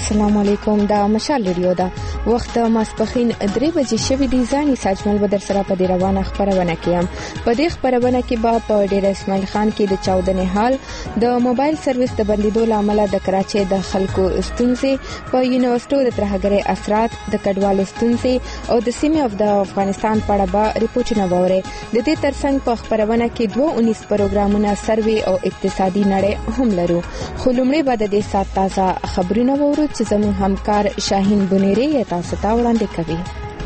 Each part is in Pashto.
السلام علیکم. دا مشال ریډیو دا وخت ماسپخین 3 بجې شوې دي. ځاني ساجمل بدر سره په دې روانه خبرونه کوم. په دې خبرونه کې په ډیر اسماعیل خان کې د چاودنې حال، د موبایل سرویس د بندیدو لامل د کراچۍ د خلکو ستونزې، په یونیورسيټو د ترهګرۍ اثرات، د کډوالو ستونزې او د سیمې د افغانستان په اړه به ریپورتونه ووري. د دې ترڅنګ په خبرونه کې 219 پروګرامونه، سروې او اقتصادي نړۍ هم لرو. خو لومړی به د دې سات تازه خبرونه وورو چې زموږ همکار شاهین بنيري تاسو ته وړاندې کوي.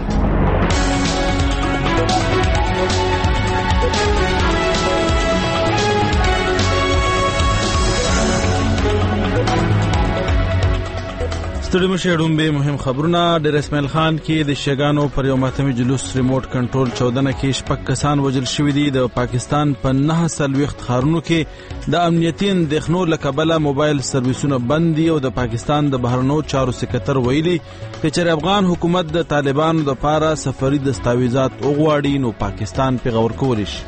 ستړي مشهډون به مهم خبرونه. ډیر اسماعیل خان کې د شګانو پر یو ماتمي جلوس ریموټ کنټرول 14 کې شپږ کسان وژل شوي دي. د پاکستان په 9 خارونو کې د امنیتي اندېښنو لکبله موبایل سرویسونه بند دي او د پاکستان د بهرنیو چارو سکرټر ویلي چې افغان حکومت د طالبانو د پاره سفري دستاویزات وغواړي نو پاکستان پیغور کولی شي.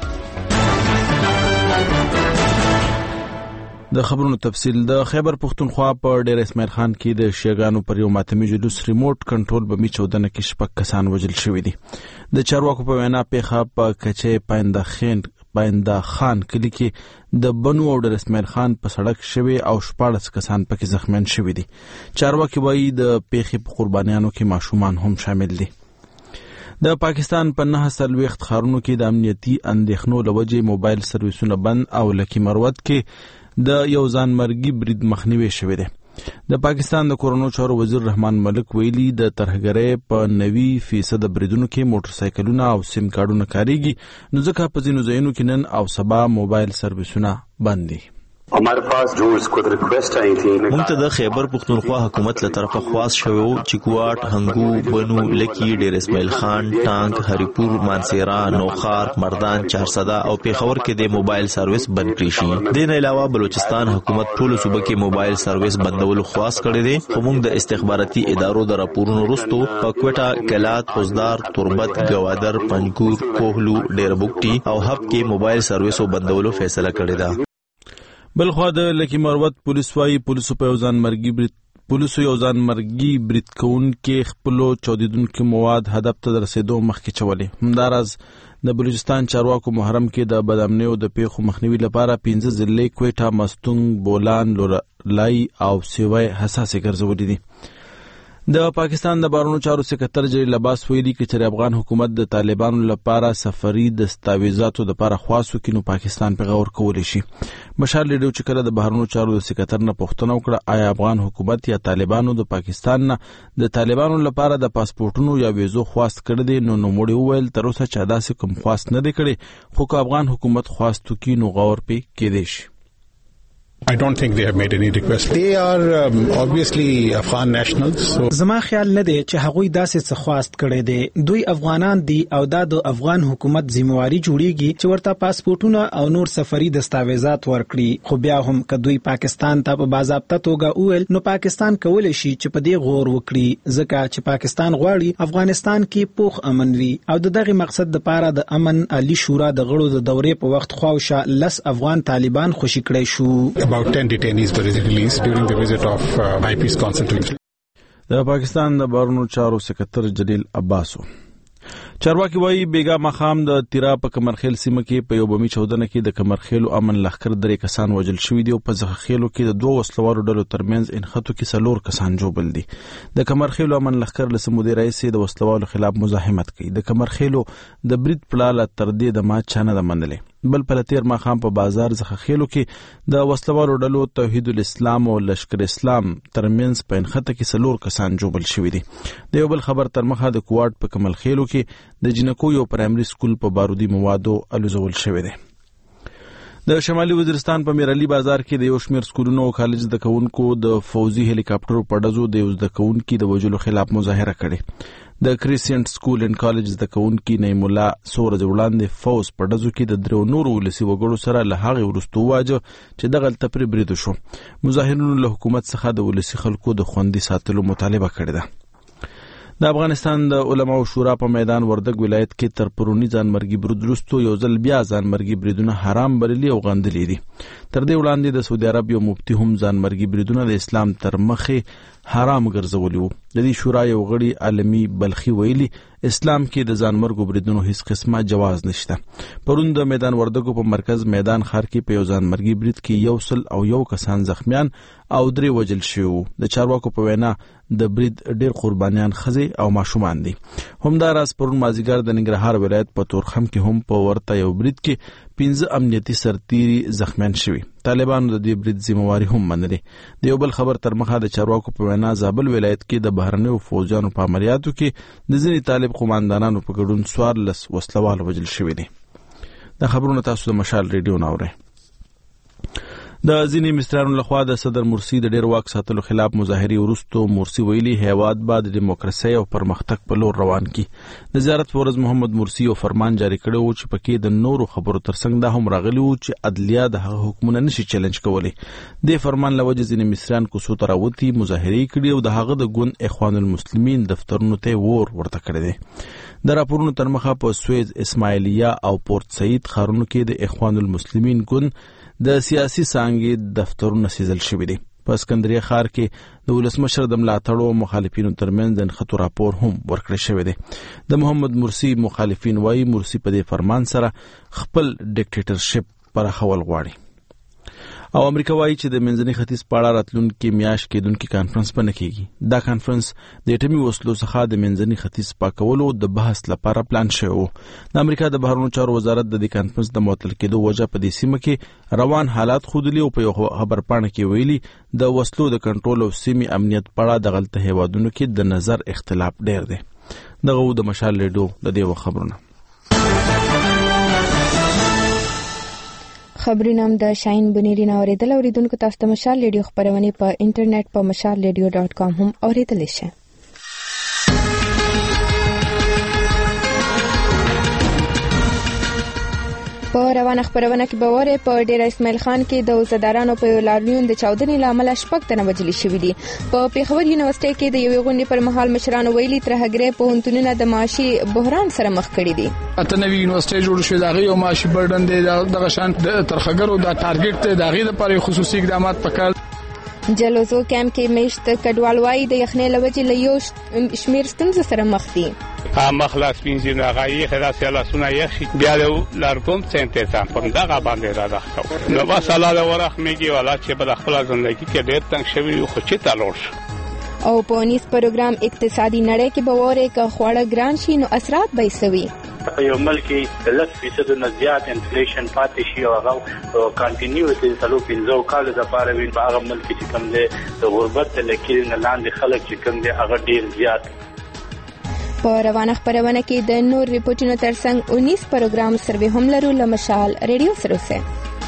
د خبرونو تفصیل. د خیبر پختونخوا په ډیر اسماعیل خان کې د شیګانو پر یو ماتمي جلوس ریموټ کنټرول بمی 14 کې شپږ کسان وژل شوي دي. د چارواکو په وینا پیښه په کچې پاینده خان کلی کې د بنو او ډیر اسماعیل خان په سړک شوي او 14 کسان پکې زخمیان شوي دي. چارواکي وایي د پیښې په قربانیانو کې ماشومان هم شامل دي. د پاکستان په 9 خارونو کې د امنیتي اندېښنو لوجې موبایل سرویسونه بند او لکی مروت کې د یو ځان مرګي برید مخنیوي شوی دی. د پاکستان د کورونو چارو وزیر رحمان ملک ویلي د ترهګرۍ په 90% بریدونو کې موټر سایکلونه او سیم کارډونه کاریږي، نو ځکه په ځینو ځایونو کې نن او سبا موبایل سرویسونه بند دي. हमारे पास जो इसको रिक्वेस्ट आई थी مونږ ته د خیبر پختونخوا حکومت له طرفه خواست شوی چې کوټ، هنګو، بنو، لکی، ډیر اسماعیل خان، ټانک، هریپور، مانسیرا، نوخار، مردان، چارسدا او پیښور کې د موبایل سرویس بند کړی شي. د نه علاوه بلوچستان حکومت ټول صوبه کې موبایل سرویس بندولو خواست کړی دی. خو موږ د استخباراتي ادارو د راپورونو وروسته په کوټه، کلات، خوزدار، تربت، گوادر، پنجګور، کوهلو، ډیر بوکټي او هب کې موبایل سرویسو بندولو فیصله کړې ده. بلخوا د لکی مروت پولیس وايي پولیسو یو ځان مرګي برید کوونکې خپلو چاودیدونکو مواد هدف ته رسیدو مخکې چولې. همداراز د بلوچستان چارواکو محرم کې د بدامنیو د پیښو مخنیوي لپاره 15 ضلعې کوټه، مستونګ، بولان، لورلای او سیوای حساسې ګرځولې دي. د پاکستان د بهرنیو چارو سکرټر جلیل عباس ویلي چې افغان حکومت د طالبانو لپاره سفري دستاویزاتو لپاره خواصو کې نو پاکستان پیغور کولی شي. مشال لیډو چې کله د بهرنیو چارو د سکرټر نه پوښتنه وکړه آیا افغان حکومت یا طالبانو د پاکستان نه د طالبانو لپاره د پاسپورتونو یا ویزو خواست کړی دی، نو موږ ویل تر اوسه چې داسې کوم خواست نه دی کړی، خو که افغان حکومت خواستو کې نو غور پې کېدی شي. I don't think they have made any request. They are obviously Afghan nationals. So زما خیال نه دی چې هغوی داسې څه خواست کړي دي. دوی افغانان دي او دا د افغان حکومت ذمہواری جوړیږي چې ورته پاسپورتونه او نور سفري دستاویزات ورکړي. خو بیا هم که دوی پاکستان ته په باضابطه توګه وویل نو پاکستان کولی شي چې په دې غور وکړي، ځکه چې پاکستان غواړي افغانستان کې پوخ امن وي او د دغه مقصد لپاره د امن عالی شورا د غړو د دورې په وخت خواوشا 10 افغان طالبان خوشي کړي شو. About 10 detainees were released during the visit of High Peace Council to د پاکستان د بهرنیو چارو سکرټر جلیل عباسو. چارواکي وایي بیګا مخام د تیرا په کمرخیل سیمه کې په یو بمی 14 کې د کمرخیلو امن لخر 3 کسان وژل شوي دي او په ځخخیلو کې د 2 وسلوارو ډلو ترمنځ انخطو کې 4 کسان جوړل دي. د کمرخیلو امن لخر له سمودي رئیس د وسلوالو خلاف مزاحمت کوي. د کمرخیلو د برید پلاله تر دې د ما چانه د منلې. بل په تیر مخام په بازار ځخخیلو کې د وسلوالو ډلو توحید الاسلام او لشکر اسلام ترمنځ په انخطه کې 4 کسان جوړل شوي دي. د یو بل خبر تر مخه د کوټ په کمرخیلو کې د جنکو یو پرایمري سکول په بارودي موادو الوزول شوی دی. د شمالي وزیرستان په میرعلی بازار کې د یو شمېر سکولونو او کالج د کوونکو د فوزي هلیکاپټرو په ډزو د یو د کوونکو د وژلو خلاف مظاهره کړې. د کریسینټ سکول اینڈ کالج د کوونکو نعیم الله سورج وړاندې فوز په ډزو کې د 3 نورو ولسی وګړو سره له هغه ورستو واجه چې دغه تپری برید شو. مظاهرونو له حکومت څخه د ولسی خلکو د خوندي ساتلو مطالبه کړې ده. د افغانستان د علماء شورا په میدان وردګ ولایت کې تر پرونی ځان مرګي برید وروسته یو ځل بیا ځان مرګي بریدونه حرام بللي او غندلي دي. تر دې وړاندې د سعودي عرب یو مفتي هم ځانمرګي بریدونه د اسلام تر مخې حرام ګرځولي وو. د دې شورا یو غړي عالمي بلخي ویلي اسلام کې د ځانمرګو بریدونو هیڅ قسمه جواز نشته. پرون د میدان وردګو په مرکز میدان ښار کې په یو ځانمرګي برید کې 101 کسان زخمیان او 3 وژل شوي. د چارواکو په وینا د برید ډیر قربانیان ښځې او ماشومان دي. همداراز پرون مازیګر د ننګرهار ولایت په تورخم کې هم په ورته یو برید کې 15 امنیتي سرتیري زخمیان شوي. طالبانو د دې برید ذمہواری هم منلې. د یو بل خبر تر مخه د چارواکو په وینا زابل ولایت کې د بهرنیو فوجانو په عملیاتو کې د ځینې طالب قوماندانانو په ګډون 14 وسلوال وژل شوي دي. دا خبرونه تاسو د مشال ریډیو نه اورئ. د ځینې مصریانو لخوا د صدر مرسی د ډیر واک ساتلو خلاف مظاهرې وروسته مرسی ویلي هیواد بعد دیموکراسي او پرمختګ په لور روان کی. د زیارت ورځ محمد مرسی یو فرمان جاری کړی و چې پکې د نورو خبرو ترڅنګ دا هم راغلی و چې عدلیه د هغه حکومت نشي چیلنج کولی. د فرمان لوجه ځینې مصریان کوڅو ته راوتی مظاهرې کړي او د هغه د ګوند اخوان المسلمین دفترونو ته ورته کړی دی. د راپورونو تر مخه په سویز، اسماعیلیه او پورت سعید ښارونو کې د اخوان المسلمین ګوند د سیاسي څانګې دفترونه سیزل شوي دي. په اسکندریه ښار کې د ولسمشر د ملاتړو مخالفینو ترمنځ د نښتو راپور هم ورکړی شوی دی. د محمد مرسی مخالفین وایي مرسی په دې فرمان سره خپل ډیکټیټرشپ پراخول غواړي. او امریکا وایي چې د منځني ختیځ په اړه راتلونکي میاشت کېدونکي کانفرنس به نه کېږي. دا کانفرنس د اټومي وسلو څخه د منځني ختیځ پاکولو د بحث لپاره پلان شوی و. د امریکا د بهرنیو چارو وزارت د دې کانفرنس د معطل کېدو وجه په دې سیمه کې روان حالات ښودلي او په یو خبرپاڼه کې ویلي د وسلو د کنټرول او سیمې امنیت په اړه دغلته هیوادونو کې د نظر اختلاف ډېر دی. دغه د مشال ریډیو د دې خبرونه. خبرونه هم د شاین بنيري نه اوریدونکو تاسو ته مشال ریډیو خبرونه په انټرنیټ په mashalradio.com هم اوریدلی شئ. په روانه خبرونه کې باور په ډیر اسماعیل خان کې د وزدارانو په لاریون د چاودنې لامل شپږ تنه وژل شوي دي. په پیښور یونیورسيټي کې د یوې غونډې پر مهال مشرانو ویلي ترهګرۍ پوهنتونونه د معاشي بحران سره مخ کړي دي. اته نوې یونیورسيټي جوړ شوې دغه یو معاشي برډن دی دغه شان د ترهګرو د ټارګټ ته دغه لپاره خصوصي اقدامات پکار. جلوزو کیمپ کې میشت کډوال وایي د یخنۍ لوجې له یو شمیر ستونزو سره مخ دي. مخلاص پینځه نغایي خلاص لاسونه یخي بیا لارګوم څنګه ته په دغه باندې راځو. نو وساله د ورخ میږي ولا چې په خپل ژوندۍ کې ډېر تنګ شوی خو چې تلور او په نیس پروګرام اقتصادي نړۍ کې باورې ک خوړه ګران شي نو اثرات به سوي. یو ملک 10% نه زیات انفلیشن پاتې شي او هغه کنټینیوټي سلو 15 کال د پاره وین هغه ملک چې کوم دی د غربت لکې نه لاندې خلک چې کوم دی هغه ډیر زیات. په روانه خبرونه کې د نور ریپورتونو ترڅنګ 19 پروګرام سروې هم لرو لمشال ریډیو سره سه.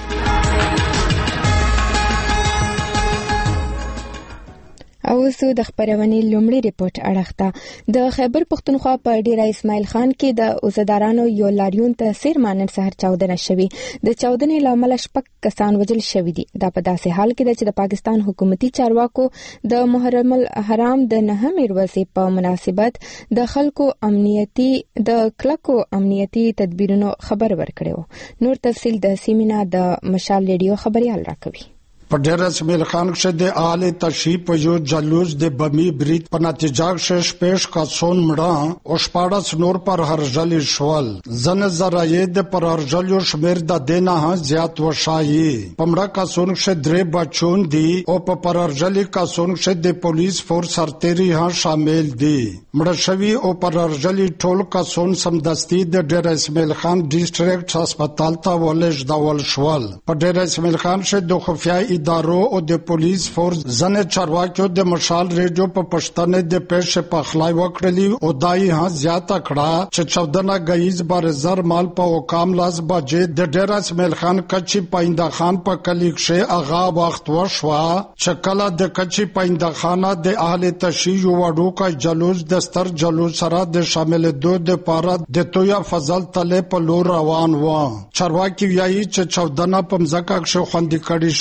او سو د خبرونې لومړی ریپورت اړخته د خیبر پختونخوا په ډیره اسماعیل خان کې د وزدارانو یو لاریون ته سیر مانن سحر چاودنه شوی. د چاودنې لامل شپږ کسان وژل شوی دي. دا په داسې حال کې چې د پاکستان حکومتي چارواکو د محرم الحرام د 9مې ورځې په مناسبت د خلکو د کلکو امنیتي تدبیرونو خبر ورکړو. نور تفصیل د سیمینا د مشال ریډیو خبريال راکوي. په ډیر اسماعیل خان کې د اهل تشریف په یو جلوس د بمی برید په نتیجه کې پیش کاسون مړه او شپاړس نور پر هرجل شوال زن زرایې د پر هرجل شمیر د دینه زیات وشایي. په مړه کاسون کې درې بچون دي او په پر هرجل کاسون کې د پولیس فورس سرتيري ها شامل دي. مړه شوی او پر هرجل ټول کاسون سمدستي د ډیر اسماعیل خان ډیسټریکټ هسپتال ته ولېږ ډول شوال. په ډیر اسماعیل خان کې د خفیا ادارو او د پولیس فورس ځنه چارواکو د مشال ریډیو په پښتنه د پیش په خلای وکړلی او دای ها زیاته کړه چې 14 غیز بارزر مال په وکام لاس بجې د ډیر اسماعیل خان کچی پاینده خان په کلیکشه اغا وخت وشوا چې کله د کچی پاینده خانه د اهل تشیع وړو کا جلوس دستر جلوس سره د شامل دوه د پاره د تویا فضل تله په لور روان و. چارواکي وایي چې 14 په مزکه کې خوندې کړي شوی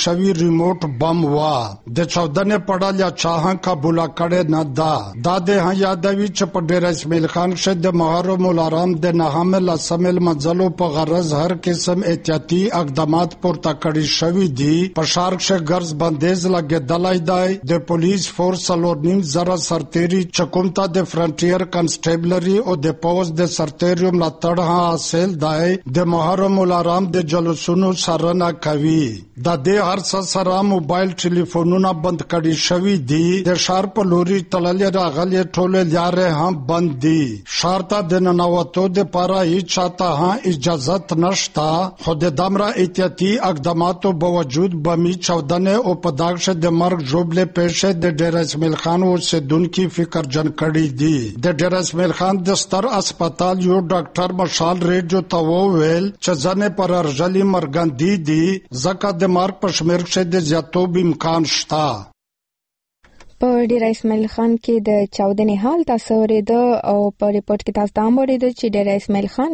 ریموټ بم وا د چودنې پړه یا چاهه قبول کړي نه دا د یادوي چې په ډیر اسماعیل خان شه د محرم الحرام د نهمل اسمل منځلو په غرض هر قسم احتیاطي اقدامات پورته کړي شوی دي په شارک شه ګرز بندیز لګیدلای دی د پولیس فورس لورنیم زرا سرتيري چکمتا د فرنټیر کنسټیبلری او د پوز د سرتيریوم لا تړه حاصل دی د محرم الحرام د جلوسونو سرنا کوي د دې هر څه سره موبایل ټلیفونونه بند کړي شوی دي د شار په لوري تلل راغلي ټول لارې هم بند دي شارته د ننوتو د پاره هیڅ چاته اجازه نشتا خو د دمره احتیاطي اقداماتو باوجود بمی چودنه او په داغشه د مرګ جوړبله پېښه د ډیر اسماعیل خان اوسیدونکو فکر جن کړي دي د ډیر اسماعیل خان د ستر هسپتال یو ډاکټر مشال ریډ جو توویل چې ځنه پر ارجلی مرګندي دي زکه د مرګ په شمیر کې د زیاتوب امکان شته په ډیر اسماعیل خان کې د چاودنې حال تاسو ورېده او په ریپورت کې تاسو ته ورېده چې ډیر اسماعیل خان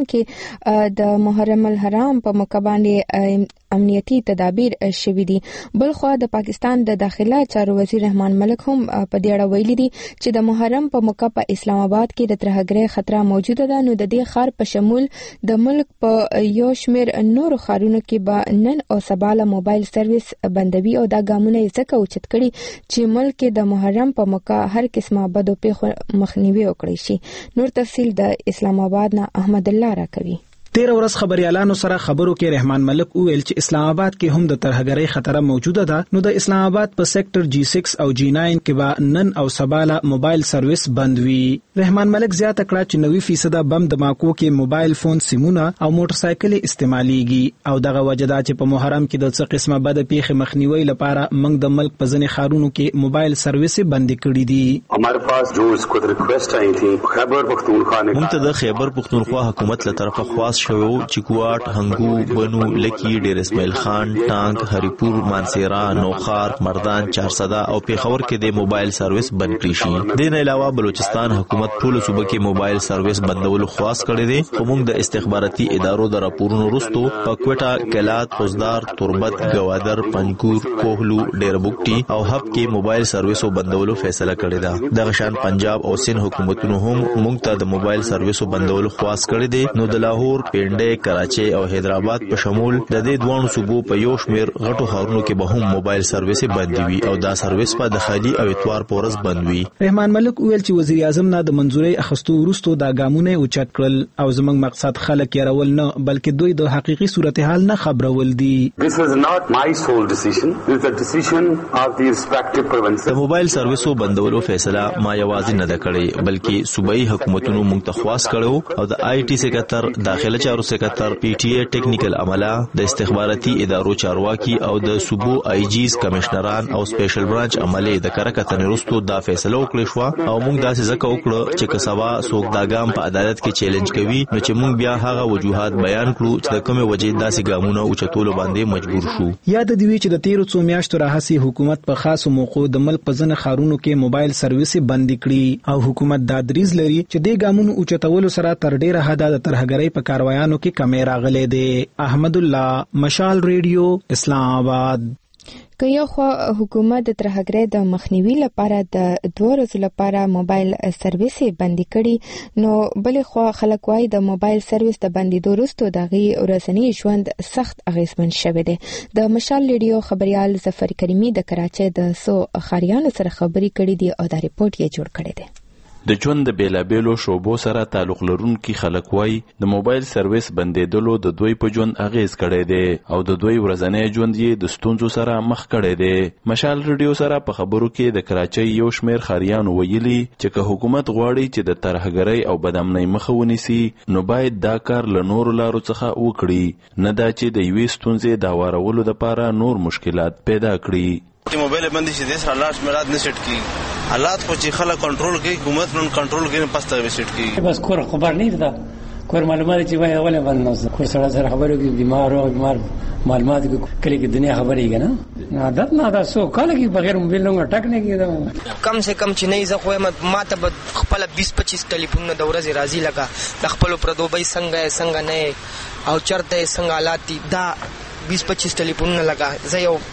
کې د محرم الحرام په موقع باندې امنیتي تدابیر شوي دي. بلخوا د پاکستان د داخله چارو وزیر رحمان ملک هم په دې اړه ویلي دي چې د محرم په موقع په اسلام آباد کې د ترهګرۍ خطر موجوده ده، نو د دې ښار په شمول د ملک په یو شمېر نورو ښارونو کې به نن او سبا له موبایل سرویس بندوي او دا ګامونه یې ځکه اوچت کړي چې ملک کې د محرم په موقع هر قسمه بدو پیښو مخنیوي وکړي شي. نور تفصیل د اسلام آباد نه احمد الله راکوي. 13 ورځ خبريالانو سره خبرو کې رحمان ملک وویل چې اسلام آباد کې هم د ترهګرۍ خطر موجوده ده، نو د اسلام آباد په سېکټر G6 او G9 کې به نن او سبا له موبایل سرویس بند وي. رحمان ملک زیاته کړه چې 90% بم دماکو کې موبایل فون سیمونه او موټر سایکل استعماليږي او دغه وجدا چې په محرم کې د څه قسمه بد پیښې مخنیوي لپاره موږ د ملک په ځینې ښارونو کې موبایل سرویس بند کړي دي. हमारे पास जो इसको रिक्वेस्ट आई थी खैबर पख्तूनख्वा ने موږ ته د خیبر پختونخوا حکومت له طرفه خواست شوی چې کوټ هنګو بنو لکی ډیر اسماعیل خان ټانک هریپور مانسیرا نوخار مردان چارسدا او پیښور کې د موبایل سرویس بند کړی شي. د نه علاوه بلوچستان حکومت ټول صوبه کې موبایل سرویس بندولو خواست کړی دی، خو موږ د استخباراتي ادارو د راپورونو وروسته په کوټه کلات خوزدار تربت گوادر پنجګور کوهلو ډیر بوکټي او هب کې موبایل سرویسو بندولو فیصله کړی ده. د غشان پنجاب او سند حکومتونو هم موږ ته د موبایل سرویسو بندولو خواست کړی دی، نو د لاهور پنډه کراچي او حیدرآباد په شمول د دې دوه صوبو په یو شمیر غټو ښارونو کې به هم موبایل سرویس بند وي او دا سرویس په د خالي او اتوار پورز بند وي. رحمان ملک ویل چې وزیر اعظم نه د منځوري اخستو وروسته دا ګامونه اوچت کړل او زموږ مقصد خلک يرول نه بلکې دوی د حقيقي صورتحال نه خبرول دي. This is not my sole decision. This is the decision of the respective provinces. د موبایل سرویسو بندولو فیصله ما یوازې نه ده کړې بلکې صوبایي حکومتونو موږ ته خواست کړو او د آی ټي سکتر داخله چارو سکتر پی ټي اي ټیکنیکل عمله د استخباراتي ادارو چارواکي او د صوبو آی جیز کمشنران او سپیشل برانچ عمله د کرکتن وروسته دا فیصله وکړه شو او موږ داسې ځکه وکړو چې کسبا څوک دا ګام په عدالت کې چیلنج کوي نو چې موږ بیا هغه وجوهات بیان کړو چې د کومه وجې داسې ګامونه او چتولو باندې مجبور شو. یاد دی چې د 13 څو میاشتو راهسي حکومت په خاصو موقعو د ملک په ځنه ښارونو کې موبایل سرویس بند کړي او حکومت دا دریز لري چې د ګامونو او چتولو سره تر ډیره حد د ترهګرۍ په کاروایانو کې کمی راغلي دي. احمد الله مشال ریډیو اسلام آباد. که یو خو حکومت د ترهګرۍ د مخنیوي لپاره د 2 ورځې لپاره موبایل سرویس بندي کړي، نو بلې خو خلک وايي د موبایل سرویس د بندیدو وروسته دغه ورځنی ژوند سخت اغیزمن شوی دی. د مشال ریډیو خبريال ظفر کریمي د کراچۍ د سو خاریانو سره خبري کړې دي او دا ریپورت یې جوړ کړی دی. د ژوند د بیلابېلو شعبو سره تعلق لرونکي خلک وایي د موبایل سرویس بندیدلو د دوی په ژوند اغیز کړی دی او د دوی ورځنی ژوند یې د ستونزو سره مخ کړی دی. مشال ریډیو سره په خبرو کې د کراچۍ یو شمېر خاریانو ویلي چې که حکومت غواړي چې د ترهګرۍ او بدامنۍ مخه ونیسي نو باید دا کار له نورو لارو څخه وکړي، نه دا چې د یوې ستونزې د هوارولو لپاره نور مشکلات پیدا کړي. موبایل باندې چې د حالات مراد نه سټ کی حالات خو چې خلک کنټرول کوي حکومت نن کنټرول کوي پسته وسټ کی بس کور خبر نه ده کور معلومات چې وای اوله باندې کور سره خبرو کې بیمار او بیمار معلومات کلی کې دنیا خبرې کنه عادت نه ده سو کله کې بغیر موبایل نه ټک نه کیږي کم سے کم چې نه زه خو ما ته خپل 20-25 ټلیفون د ورځې راځي لگا د خپل پردوبای څنګه نه او چرته څنګه حالات دا 20-25 ټلیفون لگا زه یو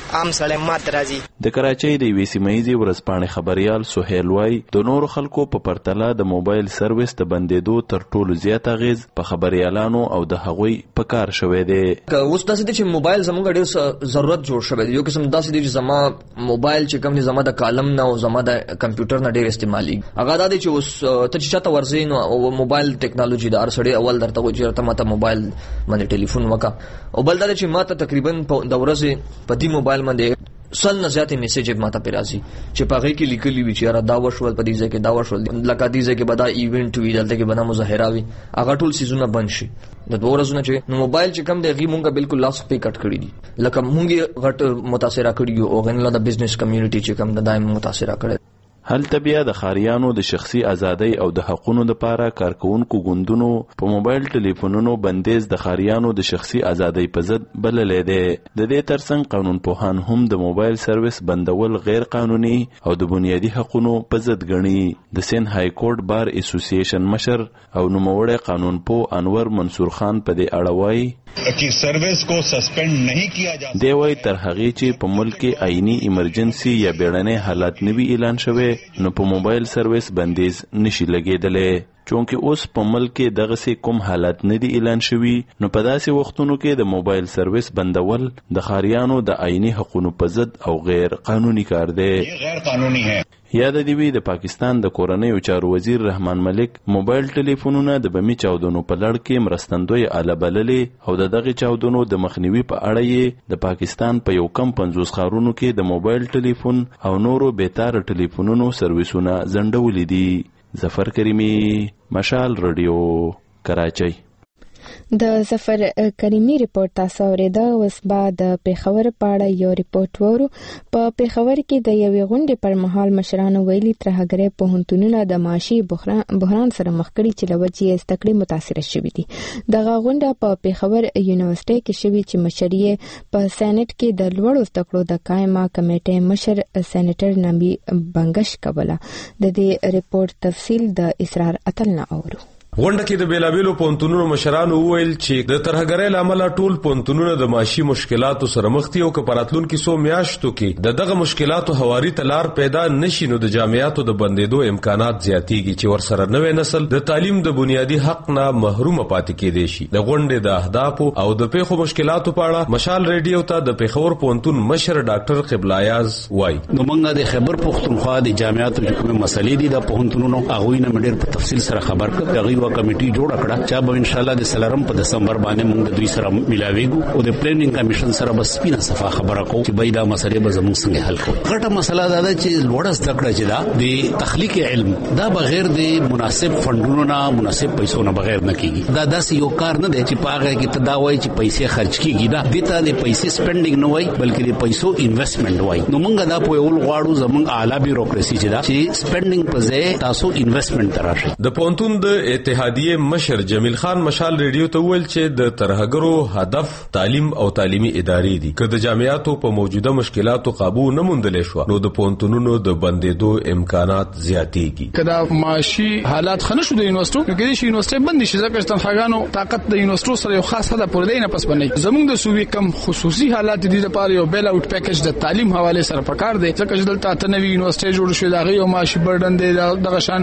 عام سړی مات راځي. د کراچۍ د یوې سیمهیزې ورځپاڼې خبريال سهیل وای د نورو خلکو په پرتله د موبایل سرویس د بندېدو تر ټولو زیات اغیز په خبريالانو او د هغوی په کار شوی دی. اوس داسې چې موبایل زموږ ډېر ضرورت جوړ شوی دی. یو قسم داسې دی چې زما موبایل چې کوم دی زما د کالم نه او زما د کمپیوټر نه ډېر استعمالي. هغه دا دی چې اوس ته چې چاته ورځې نو موبایل ټیکنالوژي د هر سړی اول درته وایي چې ته ماته موبایل باندې ټلیفون وکړه او بل دا چې ماته تقریبا د ورځې په دې موبایل باندې سل نه زیاتې میسیج ماته پې راځي چې په هغې کې لیکلي وي چې یاره دا وشول په دې ځای کې دا وشول لکه دې ځای کې به دا ایونټ وي دلته کې به دا مظاهره وي هغه ټول څیزونه بند شي. د 2 ورځو نه چې نو موبایل چې کم دی هغې مونږ بالکل لاس پې کټ کړي دي لکه مونږ یې غټ متاثره کړي یو او هغې نه د بزنس کمیونټي چې کم دا یې متاثره کړی. هلته بیا د ښاریانو د شخصي ازادۍ او د حقونو لپاره کارکونکو ګوندونو په موبایل ټلیفونونو بندیز د ښاریانو د شخصي ازادۍ په ضد بللی دی. د دې ترڅنګ قانونپوهان هم د موبایل سرویس بندول غیر قانوني او د بنیادي حقونو په ضد ګڼي. د سند های کورټ بار اسوسییشن مشر او نوموړی قانونپوه انور منصور خان په دې اړه وایي कि सर्विस को सस्पेंड नहीं किया जा دی وای تر هغې چې په ملک کې آئینی ایمرجنسي یا بیړنی حالات نوي اعلان شوی نو په موبایل سرویس بندیز نشي لګېدلی. چونکه اوس په ملک کې دغسې کوم حالات نه دي اعلان شوي نو په داسې وختونو کې د موبایل سرویس بندول د ښاریانو د آئینی حقونو په ضد او غیر قانوني کار دی. غیر قانوني ہے. یاد دی وی د پاکستان د کورنیو چارو وزیر رحمان ملک موبایل ټلیفونونه د بمی چاودنو په لړ کې مرستندوی اعلی بللې او د دغه چاودنو د مخنیوي په اړه یې د پاکستان په یو کم 50 ښارونو کې د موبایل ټلیفون او نورو بیتار ټلیفونونو سرویسونه ځنډولې دي. ظفر کریمی، مشال رادیو، کراچۍ. د ظفر کریمی ریپورت تاسو اوریدا. اوس بعد د پیښور په اړه یو ریپورت وورو. په پیښور کې د یوې غونډې پر مهال مشرانو ویلي ترهګرۍ پوهنتونونه د معاشي بحران سره مخ کړي چې له وجې زده کړې متاثره شوي دي. دغه غونډه په پیښور یونیورسيټي کې شوې چې مشر یې په سېنات کې د لوړو زده کړو د قائمه کمیټې مشر سېنیټر نبی بنگش کوله. د دې ریپورت تفصیل د اسرار اتل نه اورو. غونډه کې د بیلابیلو پونتونونو مشرانو وویل چې د ترهګرۍ لامل ټول پونتونونه د معاشي مشکلاتو سره مخ دي او که پراتلون کې سو میاشتو کې دغه مشکلاتو حواري تلار پیدا نشي نو د جامعاتو د بندیدو امکانات زیاتېږي چې ورسره نوې نسل د تعلیم د بنیادی حق نه محروم پاتې کېدي شي. د غونډې د اهداف او د پیښو مشکلاتو په اړه مشال ریډیو ته د پیښور پونتون مشر ډاکټر قبلایاز وایي نو موږ د خیبر پختونخوا د جامعاتو کومه مسلې دي د پونتونونو هغه نه ډېر په تفصیل سره خبر کړ. یو کمیټي جوړ کړه چې به ان شاء الله د سلرم په دسمبر باندې موږ د دوی سره ملاويږو او د پلانینګ کمیشن سره بس سپینه صفه خبره کوو چې بيدا مسلې به زموږ څنګه حل کوو. غټه مسله دا ده چې لوړ زده کړه چې دا د تخلیق علم دا بغیر د مناسب فندونو نه مناسب پیسو نه بغیر نه کیږي. دا داسې یو کار نه دی چې پاغه کې تداوی چې پیسې خرج کیږي. دا دته د پیسې سپینډینګ نه وای بلکې د پیسو انویسټمنٹ وای. نو موږ دا په یو غواړو زموږ اعلی بیوروکراسي چې دا چې سپینډینګ په ځای تاسو انویسټمنٹ تراشي. د پونتون د اتحادیه مشر جمیل خان مشال ریډیو ته ویل چې د ترهګرو هدف تعلیم او تعلیمي ادارې دي. که د جامعاتو په موجوده مشکلاتو قابو نه موندل شو نو د پونتونونو د بندیدو امکانات زیاتېږي. کدا معاشي حالات خنه شو د یونیورسيټو نو کې شي یونیورسيټي بند شي ځکه چې تنخواګانو طاقت د یونیورسيټو سره یو خاص حد پورې دی نه پس باندې زموږ د صوبې کم خصوصي حالات دي لپاره یو بیل اوټ پیکیج د تعلیم حواله سره پکار دی ځکه چې دلته تنوي یونیورسيټي جوړ شوی دا غي او معاشي برډن دی دغه شان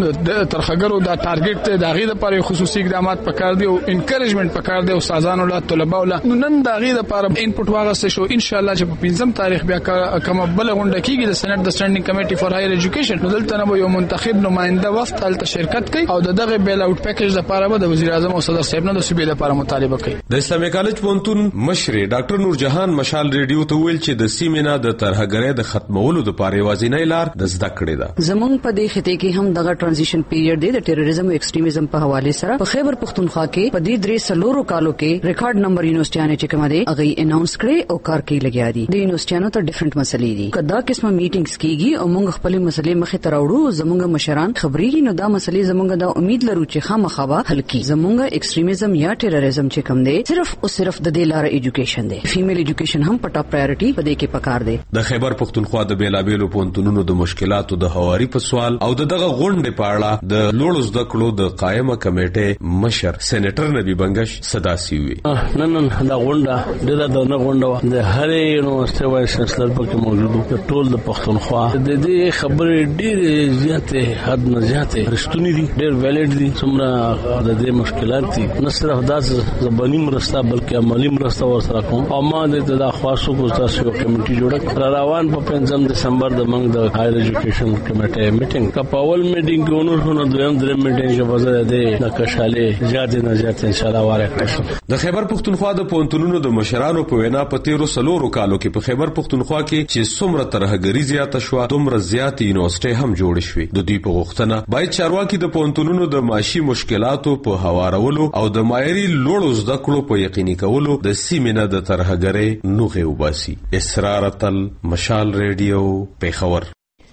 د ترهګرو دا ټارګټ ته دا غي لپاره خصوصي اقدامات پکار دی او انکریجمنت پکار دی او استادانو له طلباو له نن دا غي لپاره انپټ واغسته شو ان شاء الله چې په 5م تاریخ بیا کوم بل غونډه کیږي د سېنات د سټانډینګ کمیټي فار هایر ایجوکیشن نو دلته نو یو منتخب نماینده وفد تلته شرکت کوي او دغه بیل اوټ پیکیج لپاره به د وزیر اعظم او صدر صاحب نه د صوبې لپاره مطالبه کوي. د اسلامي کالج پونتون مشر ډاکټر نور جهان مشال ریډیو ته ویل چې د سیمینار د ترهګرۍ د ختمولو لپاره یوازینۍ لار د زده کړې ده. زمونږ په دې خطه کې هم دغه ترانزیشن پیریډ دی د ټیرریزم او ایکستریمزم په حواله سره په خیبر پختونخوا کې په دې درې سلورو کالو کې ریکارډ نمبر یونیورسيټیانو چې کوم دي هغه اناونس کړي او کار کوي لګیا دي. د یونیورسيټیانو ته ډیفرنٹ مسلې دي. کدا قسمه میټینګز کیږي او موږ خپل مسلې مخې ته راوړو زموږ مشران خبري نو دا مسلې زموږ د امید لرو چې خامخا حل کی. زموږ ایکستریمزم یا ټیرریزم چې کوم دي صرف د دې لاره ایجوکیشن دی. فیمیل ایجوکیشن هم په ټاپ پرایورټي په دې کې پکار دی. د خیبر پختونخوا د بیلابیلو پونتونونو د مشکلاتو د حواري په سوال او دغه غونډې په اړه د لوړ زده کړو د د قائمه کمیټې مشر سېنیټر نبی بنگش صداسي وي. نن دا غونډه د نه غونډه د هر یونیورسيټي وایس چانسلر پکې موجود وو. ټول د پښتونخوا د دې خبرې ډېر زیاتې حد نه زیاتې رښتونی دي، ډېر ویلیډ دي. څومره د دې مشکلات دي نه صرف دا زبانی مرسته بلکې عملی مرسته ورسره کوم. او ما د خاصو کو تاسو یو کمیټي جوړه روان په 5 دسمبر د منګ د هایر ایجوکیشن کمیټې میټینګ کا پاول میټینګ کې ونور نو دریم میټینګ کې وځه د نقشاله زیات نه زیات ان شاء الله واره. د خیبر پختونخوا د پونتونونو د مشرانو په وینا په 13 کالو کې په خیبر پختونخوا کې چې څومره ترهګری زیاته شو دومره زیات یونیورسيټي هم جوړ شوې. د دې په غوښتنه باید چارواکي د پونتونونو د معاشي مشکلاتو په هوارولو او د مایري لوړو زده کړو په یقیني کولو د سیمینه د ترهګری نوغه وباسي. اسرارتل مشال ریډیو پیښور.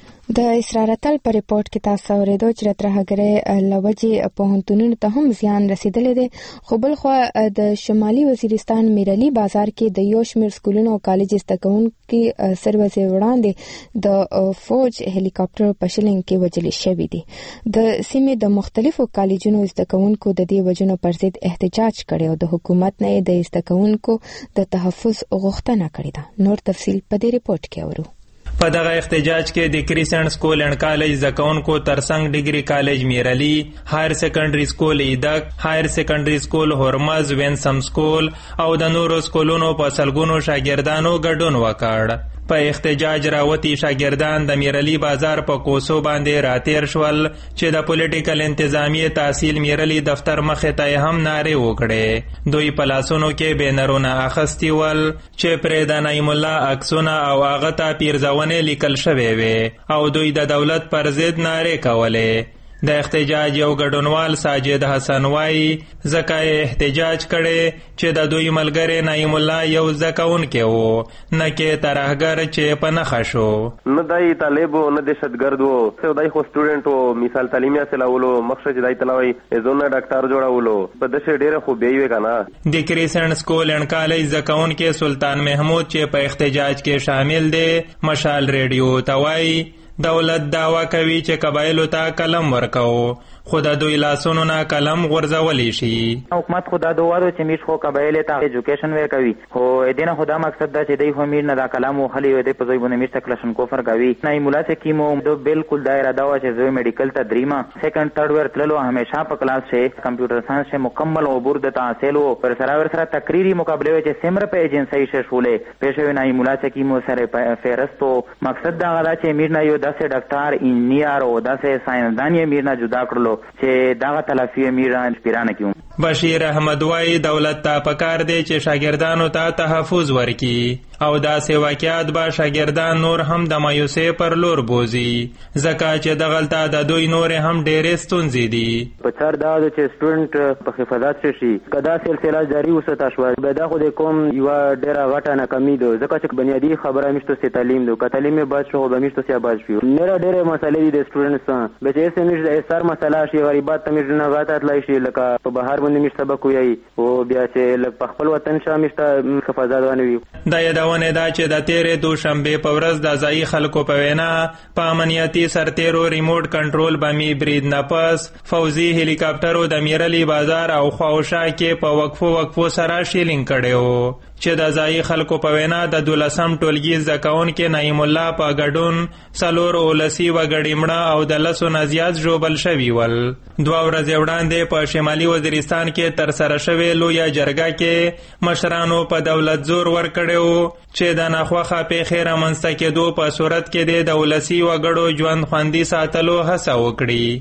د اسرارتل په ریپورت کې تاسو اوریدو چې ترهګرۍ لوجې پوهنتونونو ته هم زیان رسیدلی دی. خو بل خو د شمالي وزیرستان میرعلي بازار کې د یو شمېر سکولونو او کالج زده کوونکي سر ورځې وړاندې د فوج هلیکاپټر په شلنګ کې وژل شوي دي. د سیمې د مختلفو کالجونو زده کوونکو د دې وژنو پر ضد احتجاج کړی او د حکومت نه د زده کوونکو د تحفظ غوښتنه کړې ده. نور تفصیل په دې ریپورت کې اورو. په دغه احتجاج کې د کریسنټ سکول اینڈ کالج زکونکو ترڅنګ ډیګري کالج میرعلي، هایر سیکنډري سکول ایدک، هایر سیکنډري سکول هرمز، وینسم سکول او د نورو سکولونو په سلګونو شاګردانو ګډون وکړ. په احتجاج راوتی شاګردان د میرعلي بازار په کوڅو باندې راتیر شول چې د پولیټیکل انتظامیه تحصیل میرعلي دفتر مخې ته هم نارې وکړې. دوی په لاسونو کې بینرونه اخیستي ول چې پرې د نعیم الله عکسونه او هغه ته پیرزونې لیکل شوې وې او دوی د دولت پر ضد نارې کولې. د احتجاج یو ګډونوال ساجد حسن وایي ځکه احتجاج کړي چې د دوی ملګری نعیم الله یو زکونکي وو نه کې ترهګر چې په نخښه شو. نه دای طالب نه دهشتګرد وو، څو دای خو سټوډنټ وو. مثال تعلیمي حاصلولو مخشه چې دای تلوي زونه ډاکټر جوړولو په دشه ډیره خو بیوي کنه. د کریسنټ سکول اینڈ کالج زکونکي سلطان محمود چې په احتجاج کې شامل دی مشال ریډیو توای دولت دعوا کوي چې قبایلو ته قلم ورکاو خو د دوی لاسونو نه قلم غورځولی شي. حکومت خو دا دوارو چې میش خو قبایل ته ایجوکیشن ورکوي خو دینه خدا مقصد دا چې دوی خو میر نه دا قلم وخلی وي د په ځای باندې میشته کلشن کوفر کوي. نه مولا چې کیمو دو بالکل دایره دا و چې زوی میډیکل ته دریما سیکنډ تھرد ور تللو همیشه په کلاس کې کمپیوټر ساينس سے مکمل عبور د تحصیل او پر سره تقریری مقابله چې سمره په ایجنسی شولې پېښوي. نه مولا چې کیمو سره فهرستو مقصد دا غدا چې میر نه یو داسې ډاکټر انجینیر او داسې ساينسدان یې میر نه جدا کړلو چې داغه تلافی میران پیرانه کیو. بشیر احمد وای دولت ته پکار دی چې شاګردانو ته تحفظ ورکړي او داسې واقعات به شاګردان نور هم د مایوسۍ پر لور بوزي ځکه چې دغلته د دوی نور هم ډېرې ستونزې دي. په سر دا چې سټوډنټ په حفاظت شي کدا سلسله جاری وسته شو به دا خو د کوم یو ډېره غټه ناکامي ده ځکه چې بنیادی خبره مشته سي تعلیم ده که تعلیم بعد شو به مشته سي بعد شو نه ډېرې مسلې دي د سټوډنټس به چې سمې د سر مسله شي غریبات ته مې نه غاټه تلای شي لکه په بهر باندې مش سبق وي او بیا چې په خپل وطن شامشته حفاظت ونوي. دا یادونه ده چې د تیرې دوشنبه په ورځ د ځای خلکو په وینا په امنیتي سرتیرو ریموټ کنټرول بمی برید نه پس فوزي هلیکاپټرو د میرعلي بازار او خواوشا کې په وقفو سره شیلینګ کړو چې د ځای خلکو په وینا د 12م ټولګي زکونکي نعیم الله په ګډون څلور اولسي وګړي مړه او د لسو نه زیات ژوبل شوي ول. 2 ورځې وړاندې په شمالي وزیرستان کې ترسره شوې لویه جرګه کې مشرانو په دولت زور ورکړی چې د ناخوښه پیښې رامنځته کېدو په صورت کې د ولسي وګړو ژوند خوندي ساتلو هڅه وکړي.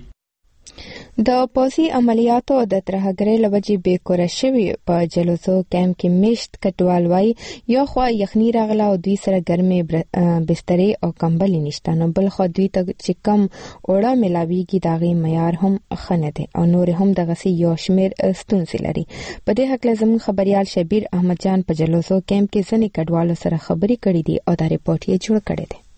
د پوځي عملیاتو د ترهګرۍ له وجې بېکوره شوي په جلوسو کیمپ کې میشت کټوال وایي یو خوا یخني راغله او دوی سره ګرمې بسترې او کمبلې نشته نو بل خوا دوی ته چې کم اوړه میلاویږي د هغې معیار هم ښه نه دی او نور هم دغسې یو شمېر ستونزې لري. په دې هکله زموږ خبریال شبیر احمد جان په جلوسو کیمپ کې ځینې کډوالو سره خبرې کړې دي او دا ریپورټ یې جوړ کړی دی.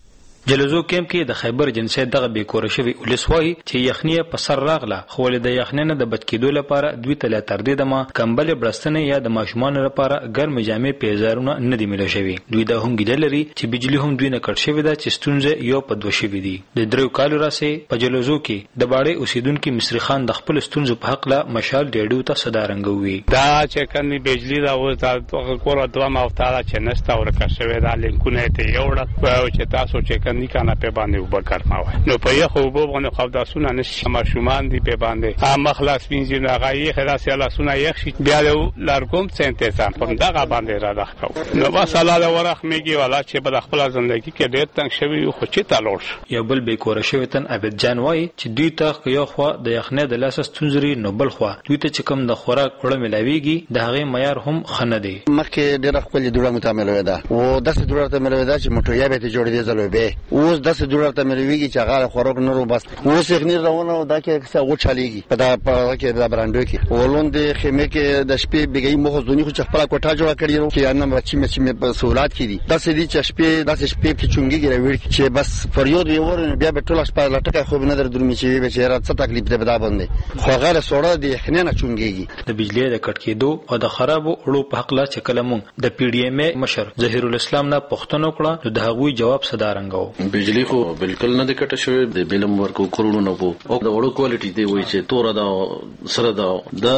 جلزو کیمپ کې د خیبر جنسیت دغه بیکوره شوی ولسوي چې یخنی په سر راغله خو د یخنی نه د بچ کېدو لپاره دوی ته لا تر دې دمه کمبل برستنه یا د ماشومان لپاره ګرم جامې پیزارونه نه دی ملو شوی. دوی د هم ګیدلري چې بجلی هم دوی نه کټ شوی دا چې ستونزه یو په دوه شوی دي. د درو کالو راسه په جلزو کې د باړې اوسیدونکو مصری خان د خپل ستونزو په حق لا مشال ډېډو ته صدا رنګوي. دا چې کني بجلی دا و تا کور دوه ماوتاله چې نستا ورکه شوی دا لینکونه ته یوړه او چې تاسو چې کني کنه په باندې وبکر ما وای نو په یو خو وبونه خو داسونه نشي ماشومان دی په باندې مخلاص وینځي نه غي خلاص یلا سونه یخ شي بیا لارګوم څنګه ته په دغه باندې را دښکاو نو وساله ورخ میږي ولا چې په خپل ژوندۍ کې ډېر تنگ شوی خو چې تالور یو بل به کور شوی تن عبد جان وای چې دوی ته یو خو د یخنه د لاس ستونزري نو بل خو دوی ته چې کوم د خوراک کړه ملاويږي د هغه معیار هم خنه دی. مخکې ډېر خپل جوړه متعامل ودا او داسې جوړه ته ملوي چې موټر به ته جوړ دي زلو به اوس داسې جوړه ته ملويږي چې هغه خوراک نه رو بس اوس یې روانه دا کې څه و چاليږي په دا کې دا برانډو کې ولون د خیمه کې د شپې بګي مخ ځونی خو خپل کوټه جوړه کړی نو چې ان بچی مې په سہولت کې دي داسې دي چې شپې کې چونګي راوړي چې بس فریاد ویور بیا به ټول شپه لټکه خو نه در درمي چې به چیرې څه تکلیف ده بدا باندې خو غره سوړه دي خنه نه چونګيږي. د بجلی د کټ کېدو او د خرابو اړو په حق لا چې کلمون د پی ډی ایم مشر ظهیر الاسلام نه پښتنو کړه د هغوی جواب صدا رنګاو. بجلی خو بالکل نه د کټ شوی د بلم ورکو کورونو نه وو او د وړو کوالټي دی وای چې تور دا سره دا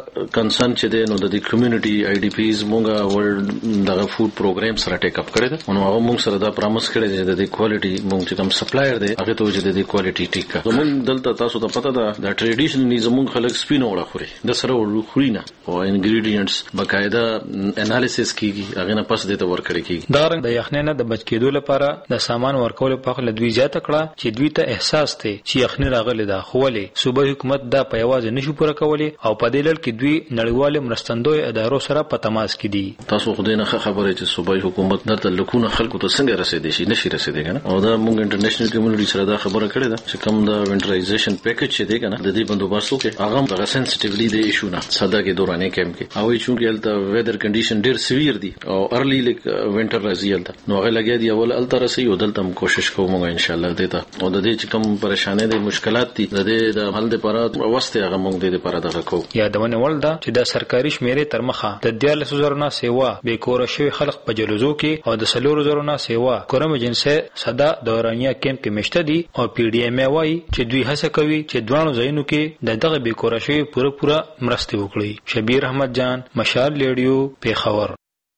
کنسرن چې دی نو د کمیونټي آی ډی پیز مونږه ورلد دغه فود پروګرام سره ټیک اپ کړی دا نو هغه مونږ سره دا پرامس کړی دی د کوالټي مونږ چې کوم سپلایر دی هغه ته چې د کوالټي ټیک زمون دلته تاسو ته پته ده د ټریډیشنلی زمون خلک سپینو وړه خوري د سره وړو خوري نه او انګریډینټس بقاعده انالیسس کیږي هغه نه پس دته ورکړی کیږي. دا رنګ د یخنۍ نه د بچ کېدو لپاره د سامان ورکول په خپل دوی زیاته کړه چې دوی ته احساس ته چې یخنۍ راغله ده خو ولې صوبایي حکومت دا په یوازې نشو پوره کولی او په دې لړ کې دوی نړیوال مرستندوی ادارو سره په تماس کې دي. تاسو خو دې نه خبره چې صوبایي حکومت درته لکونه خلکو ته څنګه رسیدي شي نشي رسیدي کنه او دا موږ انټرنیشنل کمیونټي سره دا خبره کړې ده چې کوم دا وینټرایزیشن پیکیج چې دی کنه د دې بندوبست کې هغه د سنسټیولی دی ایشو نه صدا کې دورانه کېم کې او چې ولته ویدر کنډیشن ډیر سویر دي او ارلی لیک وینټر راځي نو هغه لګیا دی اول الترسي او دلته کوشش کوم ان شاء الله دیتا او د دې چې کوم پریشانې دي مشکلات دي د دې د حل لپاره واسطه هغه موږ د لپاره دغه کو یادونه ولدا چې د سرکاري شمیرې تر مخه د 14000 نه سیوا به کور شوی خلق په جلوزو کې او د 3000 نه سیوا کورم جنسه صدا دورانیا کیمپ کې مشته دي او پی ډی ایم وايي چې دوی هڅه کوي چې دوانو ځایونو کې دغه به کور شوی پوره مرسته وکړي. شبیر احمد جان مشال لیډیو پیښور.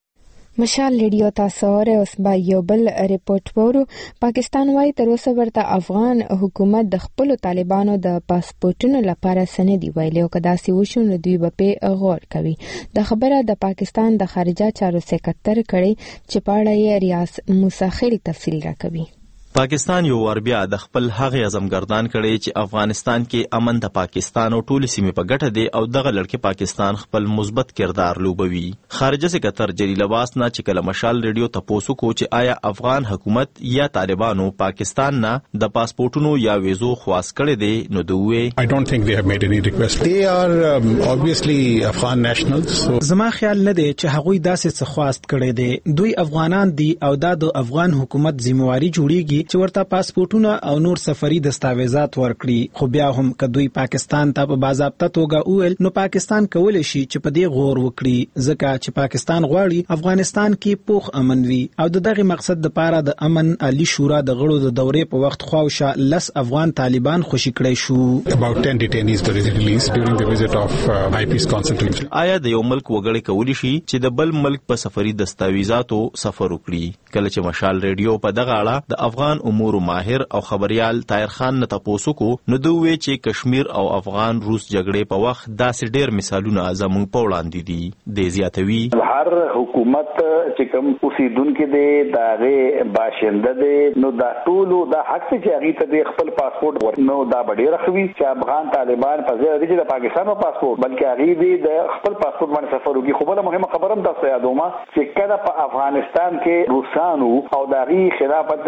مشال لیډیو تاسو اوره اوس با یو بل ریپورت وورو. پاکستان وايي تر اوسه ورته افغان حکومت د خپل طالبانو د پاسپورتونو لپاره سندې ویلي او کدا سی وشو دوی په غور کوي. د خبره د پاکستان د خارجه چارو سکرټر کړي چې پاړه ریاض موسی تفصیل راکوي. پاکستان یو ور بیا د خپل هغه اعظمګردان کړي چې افغانستان کې امن د پاکستان او ټول سیمې په ګټه دی او دغه لړکې پاکستان خپل مثبت کردار لوبوي. خارجه سکرټر جلیل عباس نه چې کله مشال ریډیو تاسو کو چې آیا افغان حکومت یا طالبانو پاکستان نه د پاسپورتونو یا ویزو خواست کړي دي نو دوی I don't think they have made any request. They are obviously Afghan nationals. So زما خیال نه دی چې هغوی داسې څه خواست کړي دي. دوی افغانان دي او د افغان حکومت ذمہواری جوړیږي چې ورته پاسپورتونه او نور سفري دستاویزات ورکړي. خو بیا هم کدوې پاکستان ته په باضابطه توګه وویل نو پاکستان کولی شي چې په دې غور وکړي ځکه چې پاکستان غواړي افغانستان کې پوخ امن وي او دغه مقصد لپاره د امن عالی شورا د غړو د دورې په وخت خواوشه لس افغان طالبان خوشي کړي شو. About 10 detainees were released during the visit of high peace consultants. آیا د یو ملک وګړي کولی شي چې د بل ملک په سفري دستاویزاتو سفر وکړي؟ کله چې مشال ریډیو په دغه اړه د افغان امور ماهر او خبريال طاهر خان نه تاسو کو نو دوی چې کشمیر او افغان روس جګړې په وخت داسې ډېر مثالونه زموږ په وړاندې دي. د زیاتوي هر حکومت چې کوم اوسیدونکو دی دغه باشنده دی نو دا ټول د حق چې هغه ته خپل پاسپورت ورنو دا ډېر خوي چې افغان طالبان په ځای چې د پاکستان په پاسپورت بلکې هغه دی د خپل پاسپورت باندې سفر وکړي. خو بل مهمه خبره هم تاسو یادومه چې کله په افغانستان کې روسانو او دغه خلافت جهاد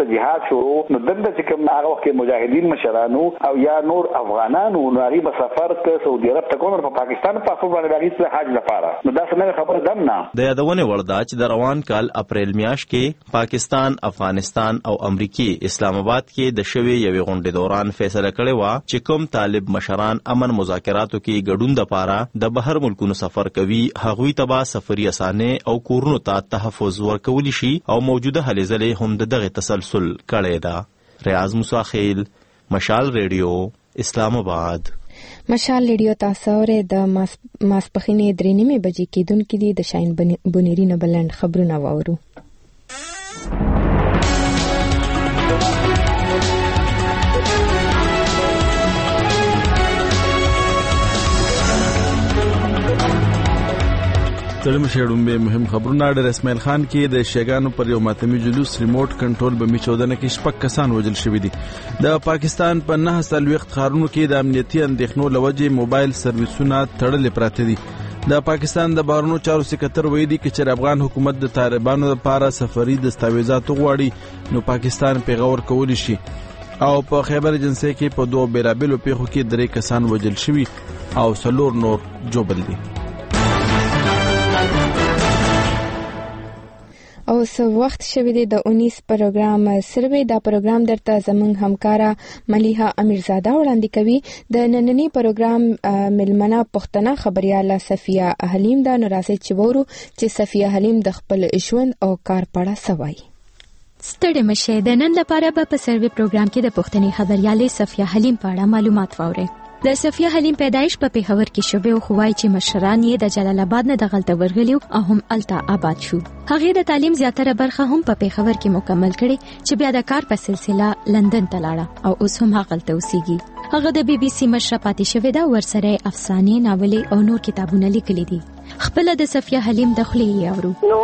شروع نو دغه چې کوم هغه وخت مجاهدین مشرانو او یا نور افغانانو ناری په سفر کې سعودي عرب ته کوم په پاکستان په خپل باندې راغی حج لپاره نو دا څنګه خبر دم نه د یادونه وردا چې د روان کال اپریل میاشت کې پاکستان افغانستان او امریکای اسلام آباد کې د شوی یوې غونډې دوران فیصله کړې و چې کوم طالب مشران امن مذاکراتو کې ګډون لپاره د بهر ملکونو سفر کوي هغوی ته به سفري اسانه او کورونو ته تحفظ ورکول شي او موجوده هلې ځلې هم دغه تسلسل کړی دا ریاض موسی خیل مشال ریډیو اسلام آباد مشال ریډیو تاسو ورې د ماسپخینې 3:30 بجې کېدونکې دي د شاین بنيري نه بلند خبرونه واورو تړم شړم به مهم خبرونه د اسماعیل خان کې د شیګانو پر یو ماتمي جلوس ریموټ کنټرول به می 14 کې شپږ کسان وژل شوی دي د پاکستان په 9 سال وخت خارونو کې د امنیتي اندېښنو لوجې موبایل سرویسونه تړلې پراته دي د پاکستان د بهرنیو چارو سکرټر وایي دي چې افغان حکومت د طالبانو لپاره سفري دستاویزات غواړي نو پاکستان پیغور کولی شي او په خیبر ایجنسی کې په 2 بیلابلو پیښو کې 3 کسان وژل شوی او 4 نور جوبل دي او سو وخت شوی دی د 19 پروګرام سروې دا پروګرام درته زمونږ همکارا ملیحه امیرزاده وړاندې کوي د نننی پروګرام ملمنه پښتنه خبرياله صفیه حلیم دا نوراسي چورو چې صفیه حلیم د خپل ژوند او کار پړه سوای ستړي مشه د نن لپاره په سروې پروګرام کې د پښتني خبرياله صفیه حلیم په اړه معلومات واورئ د صفیه حلیم پیدایش په پیښور کې شوه او خوای چې مشران یې د جلال آباد نه د غلطه ورغلیو او هم التا آباد شو هغه د تعلیم زیاتره برخه هم په پیښور کې مکمل کړي چې بیا د کار په سلسله لندن ته لاړه او اوس هم هغه غلطه اوسېږي هغه د بي بي سي مشره پاتې شوې ده ورسره افسانې ناولې او نور کتابونه لیکلي دي خپل د صفیه حلیم د خلې یاورو نو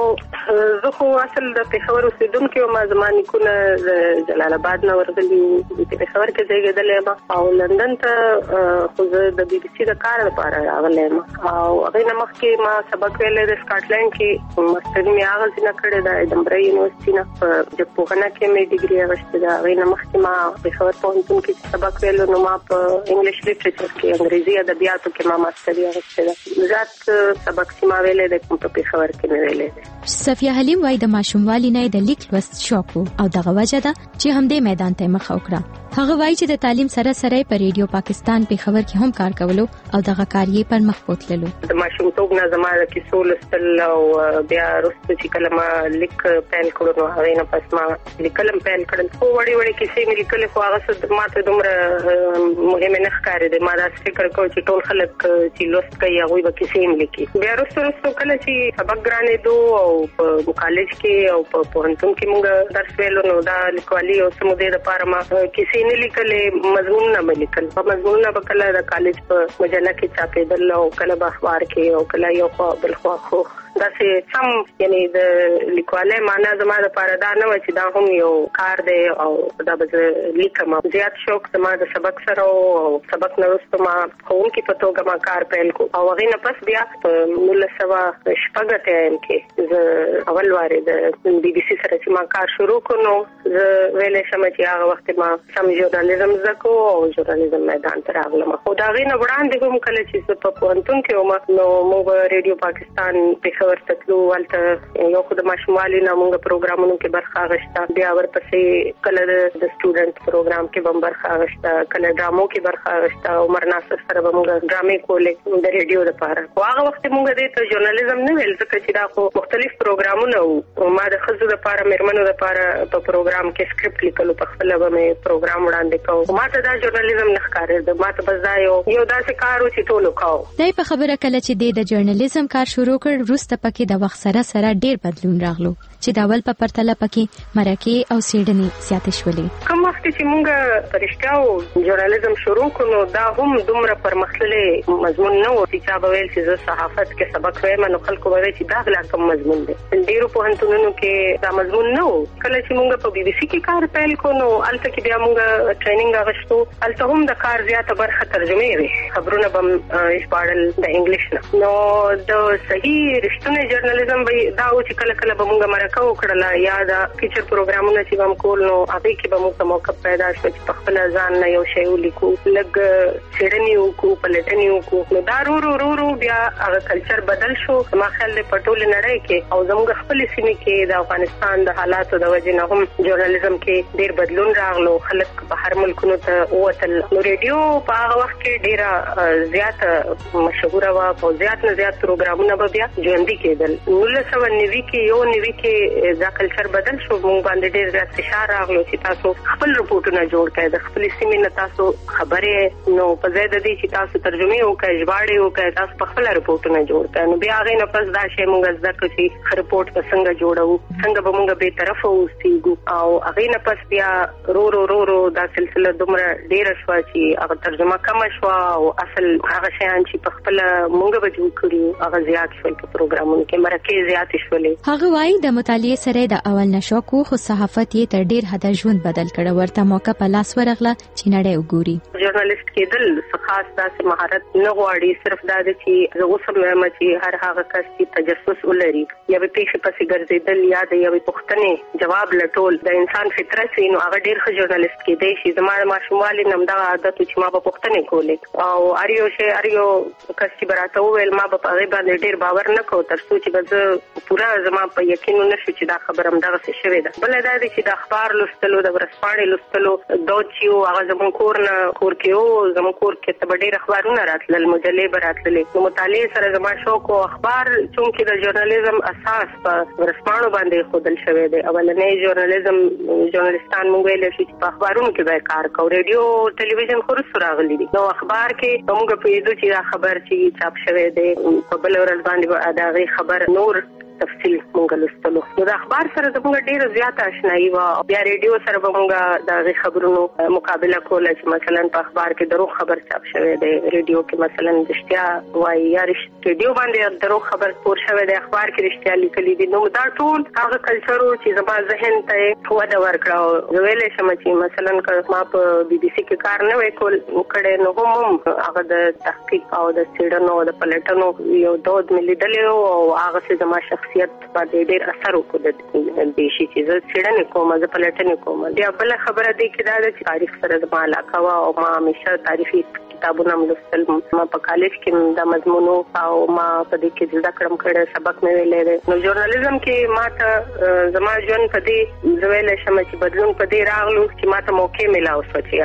زه خو اصل د پیښور اوسیدونکو ما زماني کونه جلال آباد نه ورغلی د پیښور کې ځایګدلې او لندن ته خو د بي بي سي د کار لپاره راغلم او هغه نه مخکې ما سبق ویل د سکاټلند کې ماستر می هغه څنګه کړی د ایډنبرا یونیورسيټي نه په پوهنه کې مې ډیګري اغوستې ده هغه نه مخکې ما پیښور پوهنتون کې سبق ویل نو ما په انګلیش لیټریچر کې انګریزي ادبیاتو کې ما ماستر اغوستې ده ذات سبق چې ما ویلې د کوم په پیښور کې مې ویلې صفیه حلیم وايي د ماشوموالي نه د لیک لوست شوق او دغه وجه ده چې همدې میدان ته مخ وکړه هغه وايي چې د تعلیم سره سره په ریډیو پاکستان پیښور کې هم کار کولو او دغه کار یې پر مخ بوتللو د ماشومتوب نه زموږ د کیسو لوستل او بیا وروسته چې کله ما لیک پیل کړو نو هغه نه پس ما لیکلم پیل کړل خو وړي کیسې مې لیکل خو هغه څه ماته دومره مهمه نه ښکارېده ما دا فکر کوم چې ټول خلک چې لوست کوي هغه به کیسې هم لیکي بیا وروسته کله چې سبق ګرانېدو او په کالج کې او په پوهنتون کې موږ درس ویلو نو دا لیکوالي او سمودې لپاره ما کیسې نه لیکلې مضمون نه لیکل په مضمون نه کله د کالج په مجله کې چاپېدل او کله په اخبار کې او کله یو خو بل خو دا چې سم یعنی د لیکوالۍ معنا زما لپاره دا نه و چې دا هم یو کار دی او دا به لیکم زیات شوق زما د سبق سره او سبق نه وروسته ما ښوونکي په توګه ما کار پیل کړ او هغې نه پس بیا په 1906 کې زه اول وارې د بي بي سي سره چې ما کار شروع کړ نو زه ویلی شم چې هغه وخت ما سم ژورنالیزم زده کړو او ژورنالیزم میدان ته راغلم خو د هغې نه وړاندې هم کله چې زه په پوهنتون کې وم نو موږ ریډیو پاکستان پیښور ورته ولته یو خو د ماشوموالي نه موږ پروګرامونو کې برخه اخیسته بیا ورپسې کله د سټوډنټ پروګرام کې هم برخه اخیسته کله ډرامو کې برخه اخیسته عمر ناصر سره به موږ ډرامې کولې د ریډیو لپاره خو هغه وخت موږ دې ته ژورنالیزم نه ویل ځکه چې دا خو مختلف پروګرامونه وو ما د ښځو لپاره مېرمنو لپاره په پروګرام کې سکرپټ لیکلو په خپله به مې پروګرام وړاندې کوو ما ته دا ژورنالیزم نه ښکارېده ما ته بس دا یو داسې کار و چې ټولو کوو دی په خبره کله چې د ژورنالیزم کار شروع کړ وروسته پکې د وخت سره سره ډیر بدلون راغلو چې د اول په پرتله پکې مرکې او څېړنې زیاتې شولې کوم وخت چې موږ په رښتیا ژورنالیزم شروع کړو نو دا هم دومره پرمختللی مضمون نه و چې چا به ویل چې زه صحافت کې سبق وایم نو خلکو به ویل چې دا غلا کوم مضمون دی ډیرو پوهنتونونو کې دا مضمون نه و. کله چې موږ په BBC کې کار پیل کو نو الته کې بیا موږ ټریننګ اغوښتو. الته هم د کار زیاته برخه ترجمه وي، خبرونه بم اشپاړل د انګلیش نه. نو د صحیح رښتونی جرنالیزم به دا و چې کله کله به موږ مرکه وکړله یا د فیچر پروګرامونه چې بم کول نو هغه کې به موږ موقع پیدا شو چې په خپل ځان نه یو شی ولیکو، لږ څېړنې وکړو، پلټنې وکړو. نو دا ورو بیا هغه کلچر بدل شو. ما خیال دی په ټوله نړۍ کې او زموږ خپل سیمې کې د افغانستان د حالاتو د وجې نه هم ژورنالیزم کې ډېر بدلون راغلو. خلک بهر ملکونو ته ووتل. نو ریډیو په هغه وخت کې ډېره زیاته مشهوره وه او زیات نه زیات پروګرامونه به بیا ژوندي کېدل. 1990 کې دا کلچر بدل شو. موږ باندې ډېر زیات فشار راغلو چې تاسو خپل رپورټونه جوړ کړئ، د خپل سیمې نه تاسو خبرې نو په ځای د دې چې تاسو ترجمه وکړئ، ژباړې وکړئ، تاسو په خپل رپورټونه جوړ کړئ. نو بیا هغه نه پس دا شی موږ زده کړو چې رپورټ په څنګه جوړو، څنګه به موږ به طرفه اوسېږو. او هغه نه پس بیا رو دا سلسله دومره ډیره شو چې هغه ترجمه کم شو او اصل هغه شیان چې په خپل موږ به جوړ کړو هغه زیات شول. په پروګرامونو کې مرکه زیات شولې. هغه وايي د مطالعې سره د اول نشو خو صحافت یې تر ډیر حد ژوند بدل کړ. ورته موقع په لاس ورغله چې نړۍ وګوري. ژورنالیست کېدل خاص داسې مهارت نه غواړي، صرف دا دی چې زه اوس هم وایم چې هر هغه کس چې تجسس ولري یا به پیښې پسې ګرځېدل یا د یوې پوښتنې جواب لټول د انسان فطرت وي نو هغه ډیر ښه ژورنالیست کېدی شي. زما د ماشوموالي نه همدغه عادت و چې ما به پوښتنې کولې او هر یو کس چې به راته وویل ما به په هغې باندې ډیر باور نه کوو تر څو چې به زه پوره زما په یقین نه شو چې دا خبره همدغسې شوې ده. بله دا دی چې د اخبار لوستلو، د ورځپاڼې لوستلو دود چې و هغه زموږ کور کې و. زموږ کور کې ته به ډېر اخبارونه راتلل، مجلې به راتللې. نو مطالعې سره زما شوق و. اخبار چونکې د ژورنالیزم اساس په ورځپاڼو باندې ایښودل شوی دی. اولنی ژورنالیستان موږ ویلی شو چې په اخبارونو کې به کار کوو. ریډیو ټلویزیون خو وروستو راغلي دي. نو اخبار کې موږ پوهېدو چې دا خبر چې چاپ شوی دی په بله ورځ باندې به د هغې خبر نور تفصیل مونږ لوستلو. نو د اخبار سره زموږ ډېره زیاته اشنایي وه. بیا ریډیو سره به مونږ د هغې خبرونو مقابله کوله چې مثلا په اخبار کې دروغ خبر چاپ شوی دی، ریډیو کې مثلا رښتیا وایي یا ریډیو باندې دروغ خبر خپور شوی دی، اخبار کې رښتیا لیکلي دي. نو دا ټول هغه کلچر و چې زما ذهن ته وده ورکړه. زه ویلی شم چې مثلا که ما په BBC کې کار نه وی کړی نو هم هغه د تحقیق او د څېړنو او د پلټنو یو دود مې لیدلی و او هغسې زما شخصیت باندې ډېر اثر وکړ د دې شي چې زه څېړنې کوم، زه پلټنې کوم. بیا بله خبره دی کې دا ده چې تاریخ سره زما علاقه وه او ما همیشه تاریخي کتابونه هم لوستل. ما په کالج کې دا مضمون او ما په دې کې زده کړم کړی، سبق مې ویلی دی. نو ژورنالیزم کې ما ته زما ژوند په دې زه ویلی شم چې بدلون په دې راغلو چې ما ته موقع میلاو شوه چې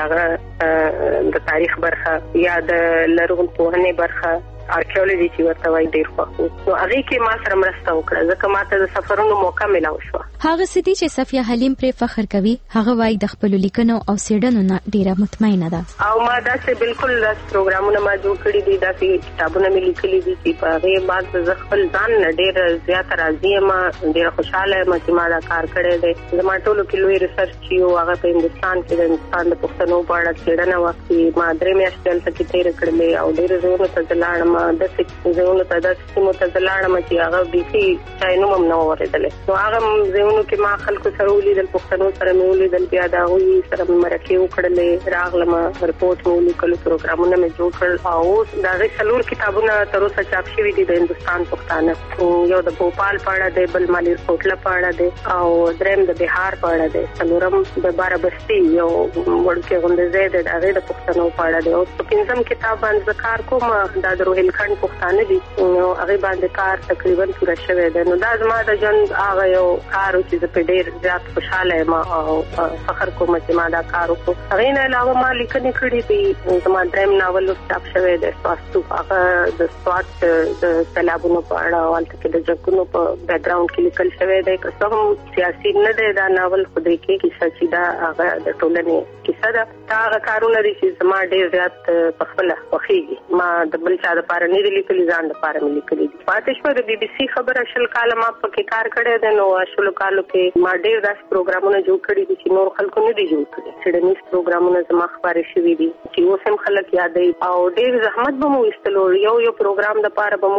هغه د تاریخ برخه یا د لرغونپوهنې برخه آرکیولوژي چې ورته وایي ډېر خوښ و. نو هغې کې ما سره مرسته وکړه ځکه ما ته د سفرونو موقع میلاو شوه. هغه څه دي چې صفیه حلیم پرې فخر کوي. هغه وایي د خپلو لیکنو او څېړنو نه ډېره مطمئنه ده. او ما داسې بالکل داسې پروګرامونه ما جوړ کړي دي، داسې کتابونه مې لیکلي دي چې په هغې بعد زه خپل ځان نه ډېره زیاته راضي یم، ډېره خوشحاله یم چې ما دا کار کړی دی. زما ټولو کې لوی ریسرچ چې و هغه په هندوستان کې د هندوستان د پښتنو په اړه څېړنه وه چې ما 3 میاشتې هلته کې تېرې کړلې او ډېرو ځایونو ته زه لاړم. داسې ځایونو ته داسې سیمو ته زه لاړم چې هغه بیخي چا نوم هم نه و اورېدلی. نو هغه ځایونو کې ما خلکو سره ولیدل، پښتنو سره مې ولیدل، بیا د هغوی سره مې مرکې وکړلې، راغلم رپورټ مې ولیکلو، پروګرامونه مې جوړ کړل او اوس د هغې 4 کتابونه تر اوسه چاپ شوي دي د هندوستان پښتانه. یو د بھوپال په اړه دی، بل مالیرکوټله په اړه دی او درېیم د بهار په اړه دی، څلورم د بارابستي یو وړوکی غونډه ځای دی د هغې د پښتنو په اړه دی. او په 5م کتاب باندې زه کار کوم، دا د روهیلخند پښتانه دي، نو هغې باندې کار تقریبا پوره شوی دی. نو دا زما د ژوند هغه یو کار و چې زه پرې ډېر زیات خوشحاله یم او فخر کوم چې ما دا کار وکړو. هغې نه علاوه ما لیکنې کړي دي. زما 3م ناول چاپ شوی دی سواستو، هغه د سوات د سیلابونو په اړه او هلته کې د جنګونو په بیکګراونډ کې لیکل شوی دی. که څه هم سیاسي نه دی دا ناول، خو دې کې کیسه چې دا هغه د ټولنې کیسه ده. دا هغه کارونه دي چې زما ډېر زیات په خپله خوښېږي. ما د بل چا دپاره نه دي لیکلي، ځان دپاره مې لیکلي دي. پاتې شوه د BBC خبره 20 کاله ما پکې کار کړی دی. نو 20 کالو کې ما ډېر داسې پروګرامونه جوړ کړي دي چې نور خلکو نه دي جوړ کړي. څېړنیز پروګرامونه زما خپاره شوي دي چې اوس هم خلک یادوي او ډېر زحمت به مو ویستلو. یو پروګرام دپاره به موږ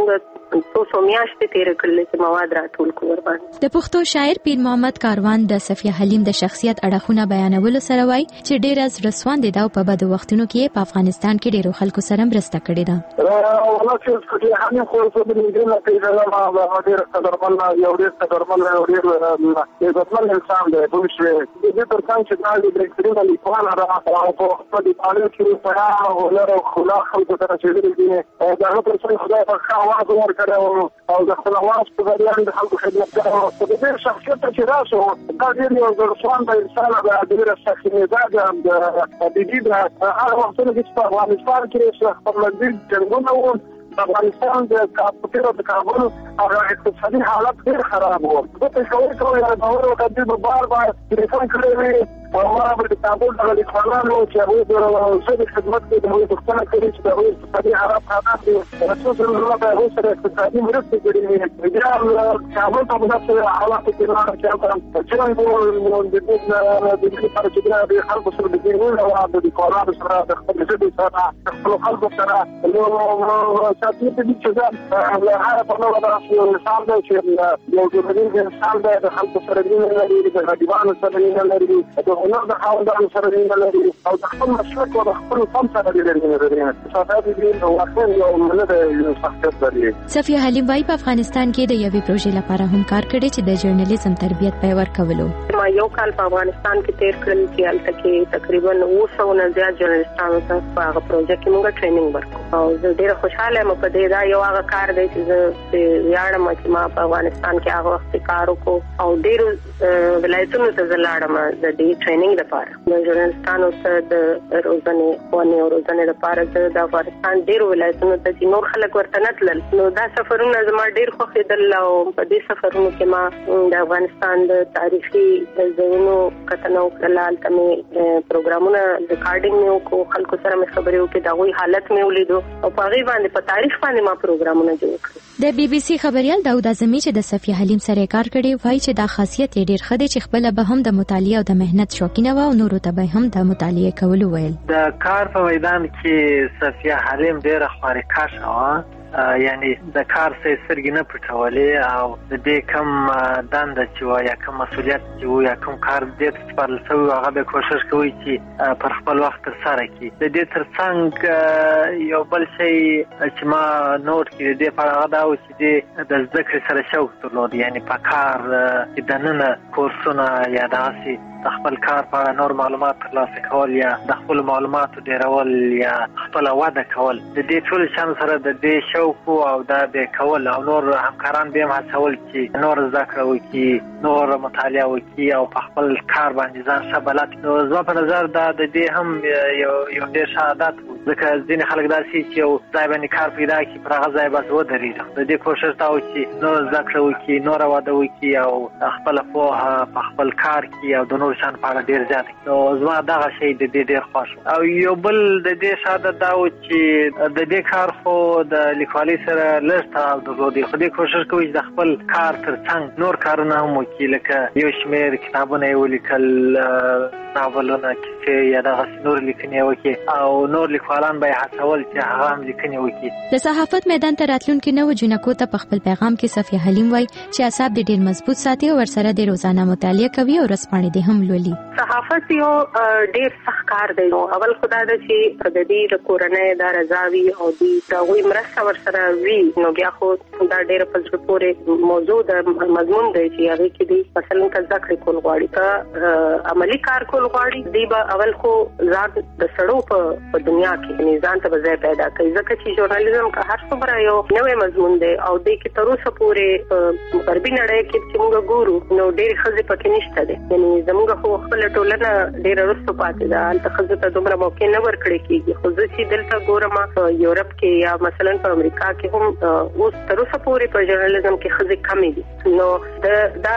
څو میاشتې تیر کړل چې مواد راټول کړو ور باندې. د پښتو شاعر پیر محمد کاروان د صفیه حلیم د شخصیت اړخونه بیانولو سره وایي چې ډېر رسوان دي دا په بدو وختونو کې په افغانستان کې ډېرو خلکو سره مرسته کړې ده. والله چې صفیه حلیم خو څه د دې نه پیدا ما ډېر قدرمن یو ډېر قدرمن یو ډېر عزتمن انسان دی. په دې تر څنګ چې دا د بریکټرین لیکوال را او په خپل تعلیم کې په هنر او خلا خلکو سره چې دي دا په څیر خدای په خواص ورکړو او د خپل واس په ځای د خلکو خدمت کوي. په دې شخصیت چې راشو دا ډېر یو ځوان د انسان د ډېر شخصي مزاج د دې د هغه وختونو کې په افغانستان کې خپل لږ څنګه وو. افغانستان د کاپیټل د کابل او اقتصادي حالت ډېر خراب وو. د پېښور کوي د اورو کډې بار ټلیفون کړی او ما په کابل د لیکوالانو چې هغه د خدمت د پښتنه کوي چې د اقتصادي حالت خراب دي. رسول الله په سره اقتصادي مرسته کړې دي. کابل په داسې حالات کې راځي چې څنګه د دې لپاره چې د خلکو سره د دې او د لیکوالانو سره د خپل ژبې سره خپل خلکو سره ساتي دې چې دا هغه په نوو دراسو انسان دی چې یو ډول انسان دی د خلکو سره د لري د غریبانو سره د لري د هنر د خاوندانو سره د لري او د خپل مسلک او د خپل قوم سره د لري. صفات دې او اخر یو ملت یو شخصیت دی. صفیه حلیم وايي په افغانستان کې د یوې پروژې لپاره هم کار کړی چې د ژورنالیزم تربیت په ورکولو. ما یو کال په افغانستان کې تیر کړل چې هلته کې تقریبا 200 نه زیات ژورنالیستانو ته په هغه پروژه کې موږ ټریننګ ورکړو او زه ډېر خوشاله یم په دې. دا یو هغه کار دی چې زه ویاړم چې ما په افغانستان کې هغه وخت کار وکړو او ډېر ولایتونو ته زه لاړم د دې ټریننګ لپاره. د ژورنالیستانو ته د روزنې ښوونې او روزنې لپاره زه د افغانستان ډېرو ولایتونو ته چې نور خلک ورته نه تلل. نو دا سفرونه زما ډېر خوښېدل او په دې سفرونو کې ما د افغانستان د تاریخي ځایونو کتنه وکړله. هلته مې پروګرامونه ریکارډینګ مې وکړو، خلکو سره مې خبرې وکړې، د هغوی حالت مې ولیدو او په هغې باندې په تاریخ باندې ما پروګرامونه جوړ کړل. د بي بي سي خبريال داود اعظمي چې د صفیه حلیم سره کار کړی وایي چې دا خاصیت یې ډېر ښه دی چې خپل به هم د مطالعه او د مهنت شوقینه و او نورو ته به هم د مطالعه کولو ویل. د کار په میدان کې صفیه حلیم ډېره خواریکه شوه، یعنی د کار څخه سرګ نه پټولې او د دې کم دند چې و یا کوم مسولیت چې و یا کوم کار دې سپارل شوی هغه به کوشش کوي چې پر خپل وخت تر سره کړي. د دې ترڅنګ یو بل شی چې ما نوٹ کړی دی په هغه دا و چې د زده کړې سره شوق درلود، یعنی په کار چې دننه کورسونه یا داسې د خپل کار په اړه نور معلومات ترلاسه کول یا د خپل معلوماتو ډیرول یا خپل وده کول. د دې ټول شان سره د دې شوق او دا به کول او نور همکاران به هم هڅول چې نور زده کړه وکړي، نور مطالعه وکړي او په خپل کار باندې ځان ښه بلد. نو زما په نظر دا د دې هم یو ډېر ښه عادت و، ځکه ځینې خلک داسې چې یو ځای باندې کار پیدا کړي پر هغه ځای بس ودرېږي. د دې کوشش دا و چې نور زده کړه وکړي، نور وده وکړي او خپله پوهه په خپل کار کې او د نور شان په اړه ډېر زیات. نو زما دغه شی د دې ډېر خوښ او یو بل د دې شاده دا و چې د دې کار خو د لیکوالۍ سره لږ تړاو درلود، خو دې کوشش کوي چې د خپل کار ترڅنګ نور کارونه هم وکړي، لکه یو شمېر کتابونه یې ولیکل، ناولونه، کیسې یا دغسې نور لیکنې وکړي او نور لیکوالان به یې هڅول چې هغه هم لیکنې وکړي. د صحافت میدان ته راتلونکي نوو جنکو ته په خپل پیغام کې صفیه حلیم وایي چې اعصاب دې ډېر مضبوط ساتي او ورسره دې روزانه مطالعه کوي او ورځپاڼې دې هم لولي. صحافت یو ډېر سخت کار دی. نو اول خو دا ده چې د دې د کورنۍ دا رضا وي او د هغوی مرسته ورسره وي، نو بیا خو دا ډېره په زړه پورې موضوع د مضمون دی چې هغې کې دی مثلا که زده کړې کول غواړي، که عملي کار کول غواړي، دی به اول خو ځان د سړو په دنیا کې ځان ته به ځای پیدا کوي، ځکه چې ژورنالیزم که هر څومره یو نوی مضمون دی او دی کې تر اوسه پورې غربي نړۍ کې چې موږ ګورو نو ډېرې ښځې پکې نشته دی. یعنې زموږ خو خپله ټولنه ډېره وروسته پاتې ده، هلته ښځو ته دومره موقع نه ورکړې کېږي. خو زه چې دلته ګورم په یورپ کې یا مثلا په امریکا کې هم اوس تر اوسه پورې په ژورنالیزم کې ښځې کمې دي. نو دا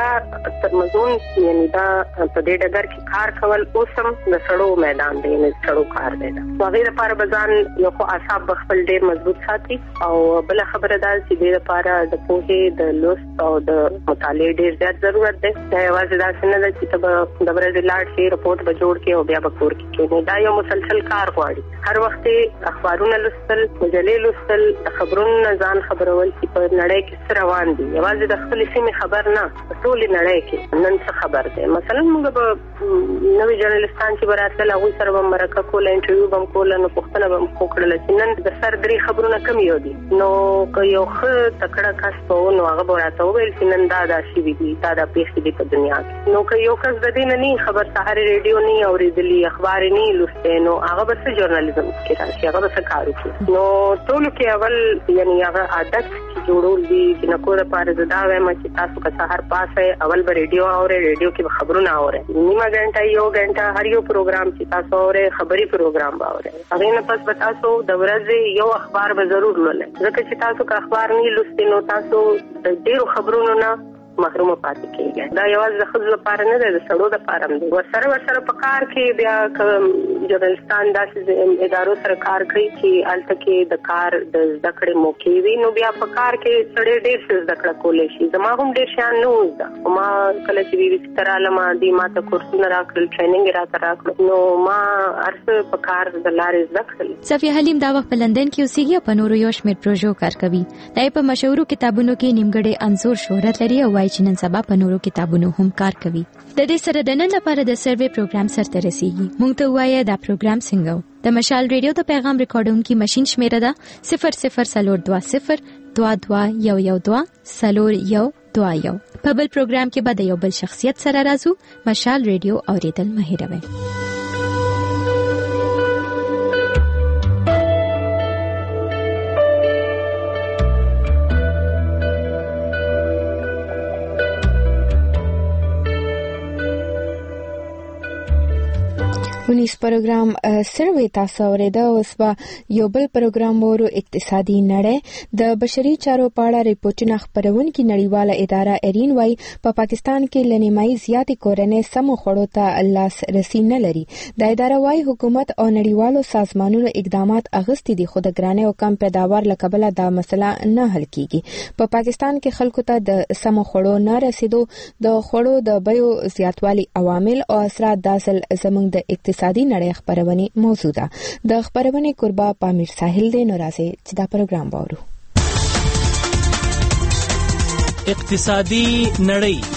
مضمون یعنی دا په دې ډګر کې کار کول اوسم د سړو میدان دی نه سړو کار دی دا غیر لپاره بزان یو خو اعصاب خپل ډیر مضبوط ساتي او بل خبره ده چې د لپاره د پوهې د لوست او د مطالعې ډیر زیات ضرورت دی دا یوازې دا څنګه ده چې ته د ورځې لاړ شي رپورټ به جوړ کې او بیا به کور کې دا یو مسلسل کار غواړي هر وخت اخبارونه لوستل مجلې لوستل خبرونه ځان خبرول چې په نړۍ کې څه روان دي یوازې د خپل سیمې خبر نه ټول نړۍ کې نن څه خبر ده مثلا موږ به نوې جرنالستان چې براتل هغه سره به مرکه کول انټرویو بم کول نو پښتنه بم کوکړل چې نن د سر درې خبرونه کم یو دي نو یو خ تکړه کس په نو هغه براته ویل چې نن دا شی وی دا پیښې دي په دنیا کې نو که یو کس د دې نه خبر سهار ریډیو نه اوریدلی اخبار نه لوسته نو هغه به جرنالیزم کې راشي هغه به کار کوي نو ټول کې اول یعنی هغه عادت جوړول دي چې نو کومه پاره دا وایم چې تاسو که سهار پاسه اول به ریډیو اوري ریډیو کې خبرونه اوري نیمه غنټه یو غنټه هر یو پروګرام چې تاسو اوري خبري پروګرام باوري هغه نه پس به تاسو د ورځې یو اخبار به ضرور لولئ ځکه چې تاسو که اخبار نه لوستئ نو تاسو د ډیرو خبرونو نه محروم پاتې کیږي دا یوازې د خپل لپاره نه ده د سړو لپاره هم دی ورسره په کار کې بیا جرنالستان داسې ادارو سره کار کوي چې الته کې د کار د زده کړې موقع وي نو بیا په کار کې سړی ډېر څه زده کړه کولی شي زما هم ډېر شیان نه وزده ما کله چې بي بي سي ته رالم دې ما ته کورسونه راکړل ټریننګ یې راته راکړل نو ما هر څه په کار د لارې زده کړل صفیه حلیم دا وخت په لندن کې اوسېږي او په نورو یو شمېر پروژو کار کوي دا په مشهورو کتابونو کې نیمګړی انځور شهرت لري او چې نن سبا په نورو کتابونو هم کار کوي د دې سره د نن لپاره د سروې پروګرام سره رسیدي مونږ ته وایي دا پروګرام څنګه د مشال ریډیو د پیغام ریکارډونکو ماشين شمیره ده 0020 221112 0121 په بل پروګرام کې به د یو بل شخصیت سره راځو مشال ریډیو اوریدل مه هېروئ ونیس پروګرام سروې تاسو اوریدا اوس با یو بل پروګرام ورو اقتصادي نړۍ د بشري چارو پاړه ریپورتونه خبرونکو نړیواله اداره ایرین وای په پاکستان کې لنیمای زیاتې کورنۍ سمو خړو ته لاس رسی نه لري د اداره وای حکومت او نړیوالو سازمانونو اقدامات اغستی دي خو د ګرانه او کم پیداوار لکبله دا مسله نه حل کیږي په پاکستان کې خلکو ته د سمو خړو نه رسیدو د خړو د بیو زیاتوالي عوامل او اثرات داسل زمونږ د اقتصادي نړۍ خبرونه موضوع ده د خبرونه قربا پامیر ساحل دی نورازه چې دا پروګرام باورو اقتصادي نړۍ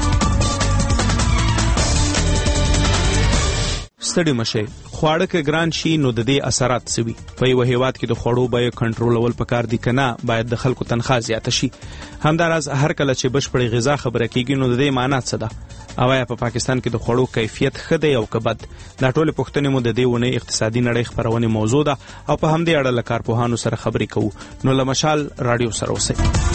ستړي مشه خواړه کې ګران شي نو د دې اثرات سوي په یو هیواد کې د خوړو بیه کنټرولول پکار دي کنه باید د خلکو تنخواه زیات شي همداراز هر کله چې بشپړی غذا خبره کیږي نو د دې معنی څه ده او په پاکستان کې د خوړو کیفیت ښه دی او کبد دا ټول پوښتنې مو د دې ونه اقتصادي نړۍ خبرونه موضوع ده او په همدې اړه له کارپوهانو سره خبرې کوو نو له مشال رادیو سره اوسئ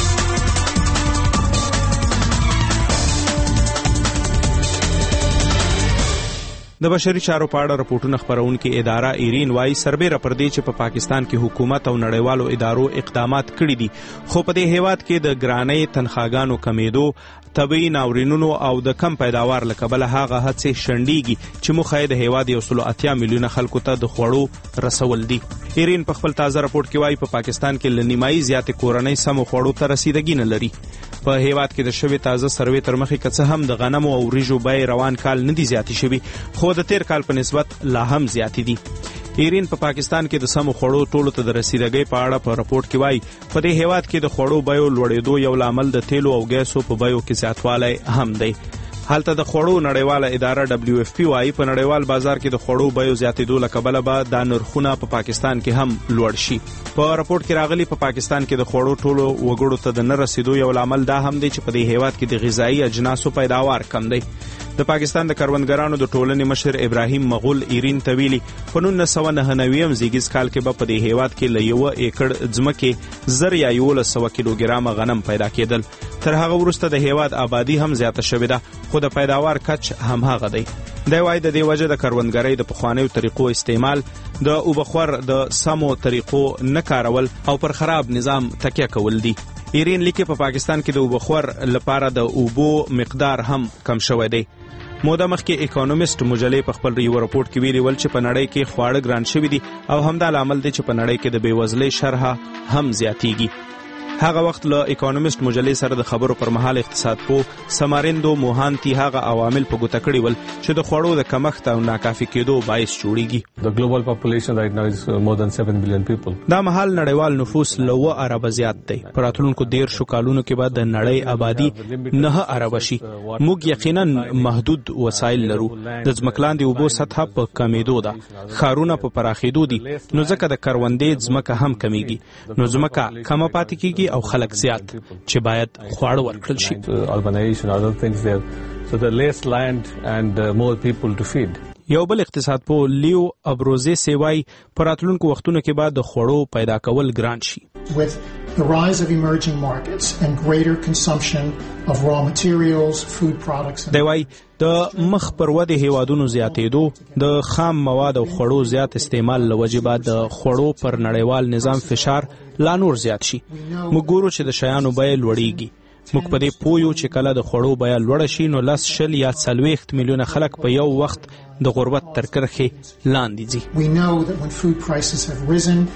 د بشري چارو په اړه راپورټونه خبرونکو اداره ایرین وای سربېره پر دې چې په پاکستان کې حکومت او نړیوالو ادارو اقدامات کړي دي خو په دې هیواد کې د ګرانۍ تنخواګانو کمیدو طبي ناورینونو او د کم پیداوار لکبله هغه هڅې شنډيږي چې مخه د هیواد 180 میلیونه خلکو ته د خوړو رسول دي ایرین په خپل تازه راپورټ کې وایي په پاکستان کې لنیمای زیاتې کورنۍ سمو خوړو ته رسیدګي نه لري په هیواد کې د شوی تازه سروې تر مخې کڅه هم د غنمو او ریجو بیې روان کال نه دي زیاتې شوي خو د تیر کال په نسبت لا هم زیاتې دي ایرین په پاکستان کې د سمو خوړو ټولو ته د رسیدګۍ په اړه په راپورټ کې وایي په دې هیواد کې د خوړو بیو لوړېدو یو لامل د تیلو او ګیسو په بیو کې زیاتوالی هم دی حالته د خوړو نړیواله اداره WFP وايي په نړیوال بازار کې د خوړو بیو زیاتېدو لکبله به د نرخونه په پاکستان کې هم لوړ شي په راپورټ کې راغلي په پاکستان کې د خوړو ټولو وګړو ته د نه رسیدو یو لامل دا هم دی چې په دې هیواد کې د غذایی اجناسو پیداوار کم دی د پاکستان د کروندګرانو د ټولنې مشر ابراهیم مغول ایرین تویلی په 1999 زیږیز کال کې په دې هیواد کې ل 1 ایکړ ځمکې زر یا 1100 کیلوګرام غنم پیدا کېدل تر هغه وروسته د هیواد آبادی هم زیاته شوې ده خو د پیداوار کچ هم هغه دی دا وایي د دې وجه د کروندګرۍ د پخوانیو طریقو استعمال د اوبخور د سمو طریقو نه کارول او پر خراب نظام تکیه کول دي ایرین لیکي په پاکستان کې د وبخور لپاره د اوبو مقدار هم کم شوی دی. موده مخکې اکونومست مجلې په خپل یو راپورټ کې ویلي ول چې په نړۍ کې خواړه ګران شوي دي او همدا لامل دی چې په نړۍ کې د بېوزلۍ شرح هم زیاتیږي. هغه وخت له اکونومست مجلې سره د خبرو پر مهال اقتصاد پوه سمارندو موهانتی هغه عوامل په ګوته کړي ول چې د خوړو د کمښت او ناکافي کېدو باعث جوړیږي. The global population right now is more than 7 billion people. دا مهال نړیوال نفوس له 2 ارب زیات دی. پر راتلونکو 10 کالونو کې بعد د نړۍ آبادی 9 ارب شي. موږ یقینا محدود وسایل لرو. د ځمکلاندې اوبو سطح په کمیدو ده. ښارونه په پراخېدو دي. نو ځکه د کروندې ځمکه هم کمیږي. نو ځمکه کم پاتې کیږي او خلک زیات چې باید خواړه ورکړل شي. Urbanization, other things there. So the less land and more people to feed. یو بل اقتصاد په لیو ابروزه سیوای پر راتلونکو وختونو کې بعد د خوړو پیدا کول ګران شي. With the rise of emerging markets and greater consumption of raw materials, food products. دی وای د مخ پر ودې هیوادونو زیاتېدو د خام مواد او خوړو زیات استعمال لوجه بعد د خوړو پر نړیوال نظام فشار لا نور زیات شي. موږ ګورو چې د شیانو بیه لوړیږي. موږ په دې پویو چې کله د خوړو بیه لوړه شي نو 10 یا 40 میلیونه خلک په یو وخت د غربت تر کرښې لاندې ځي. We know that when food prices have risen,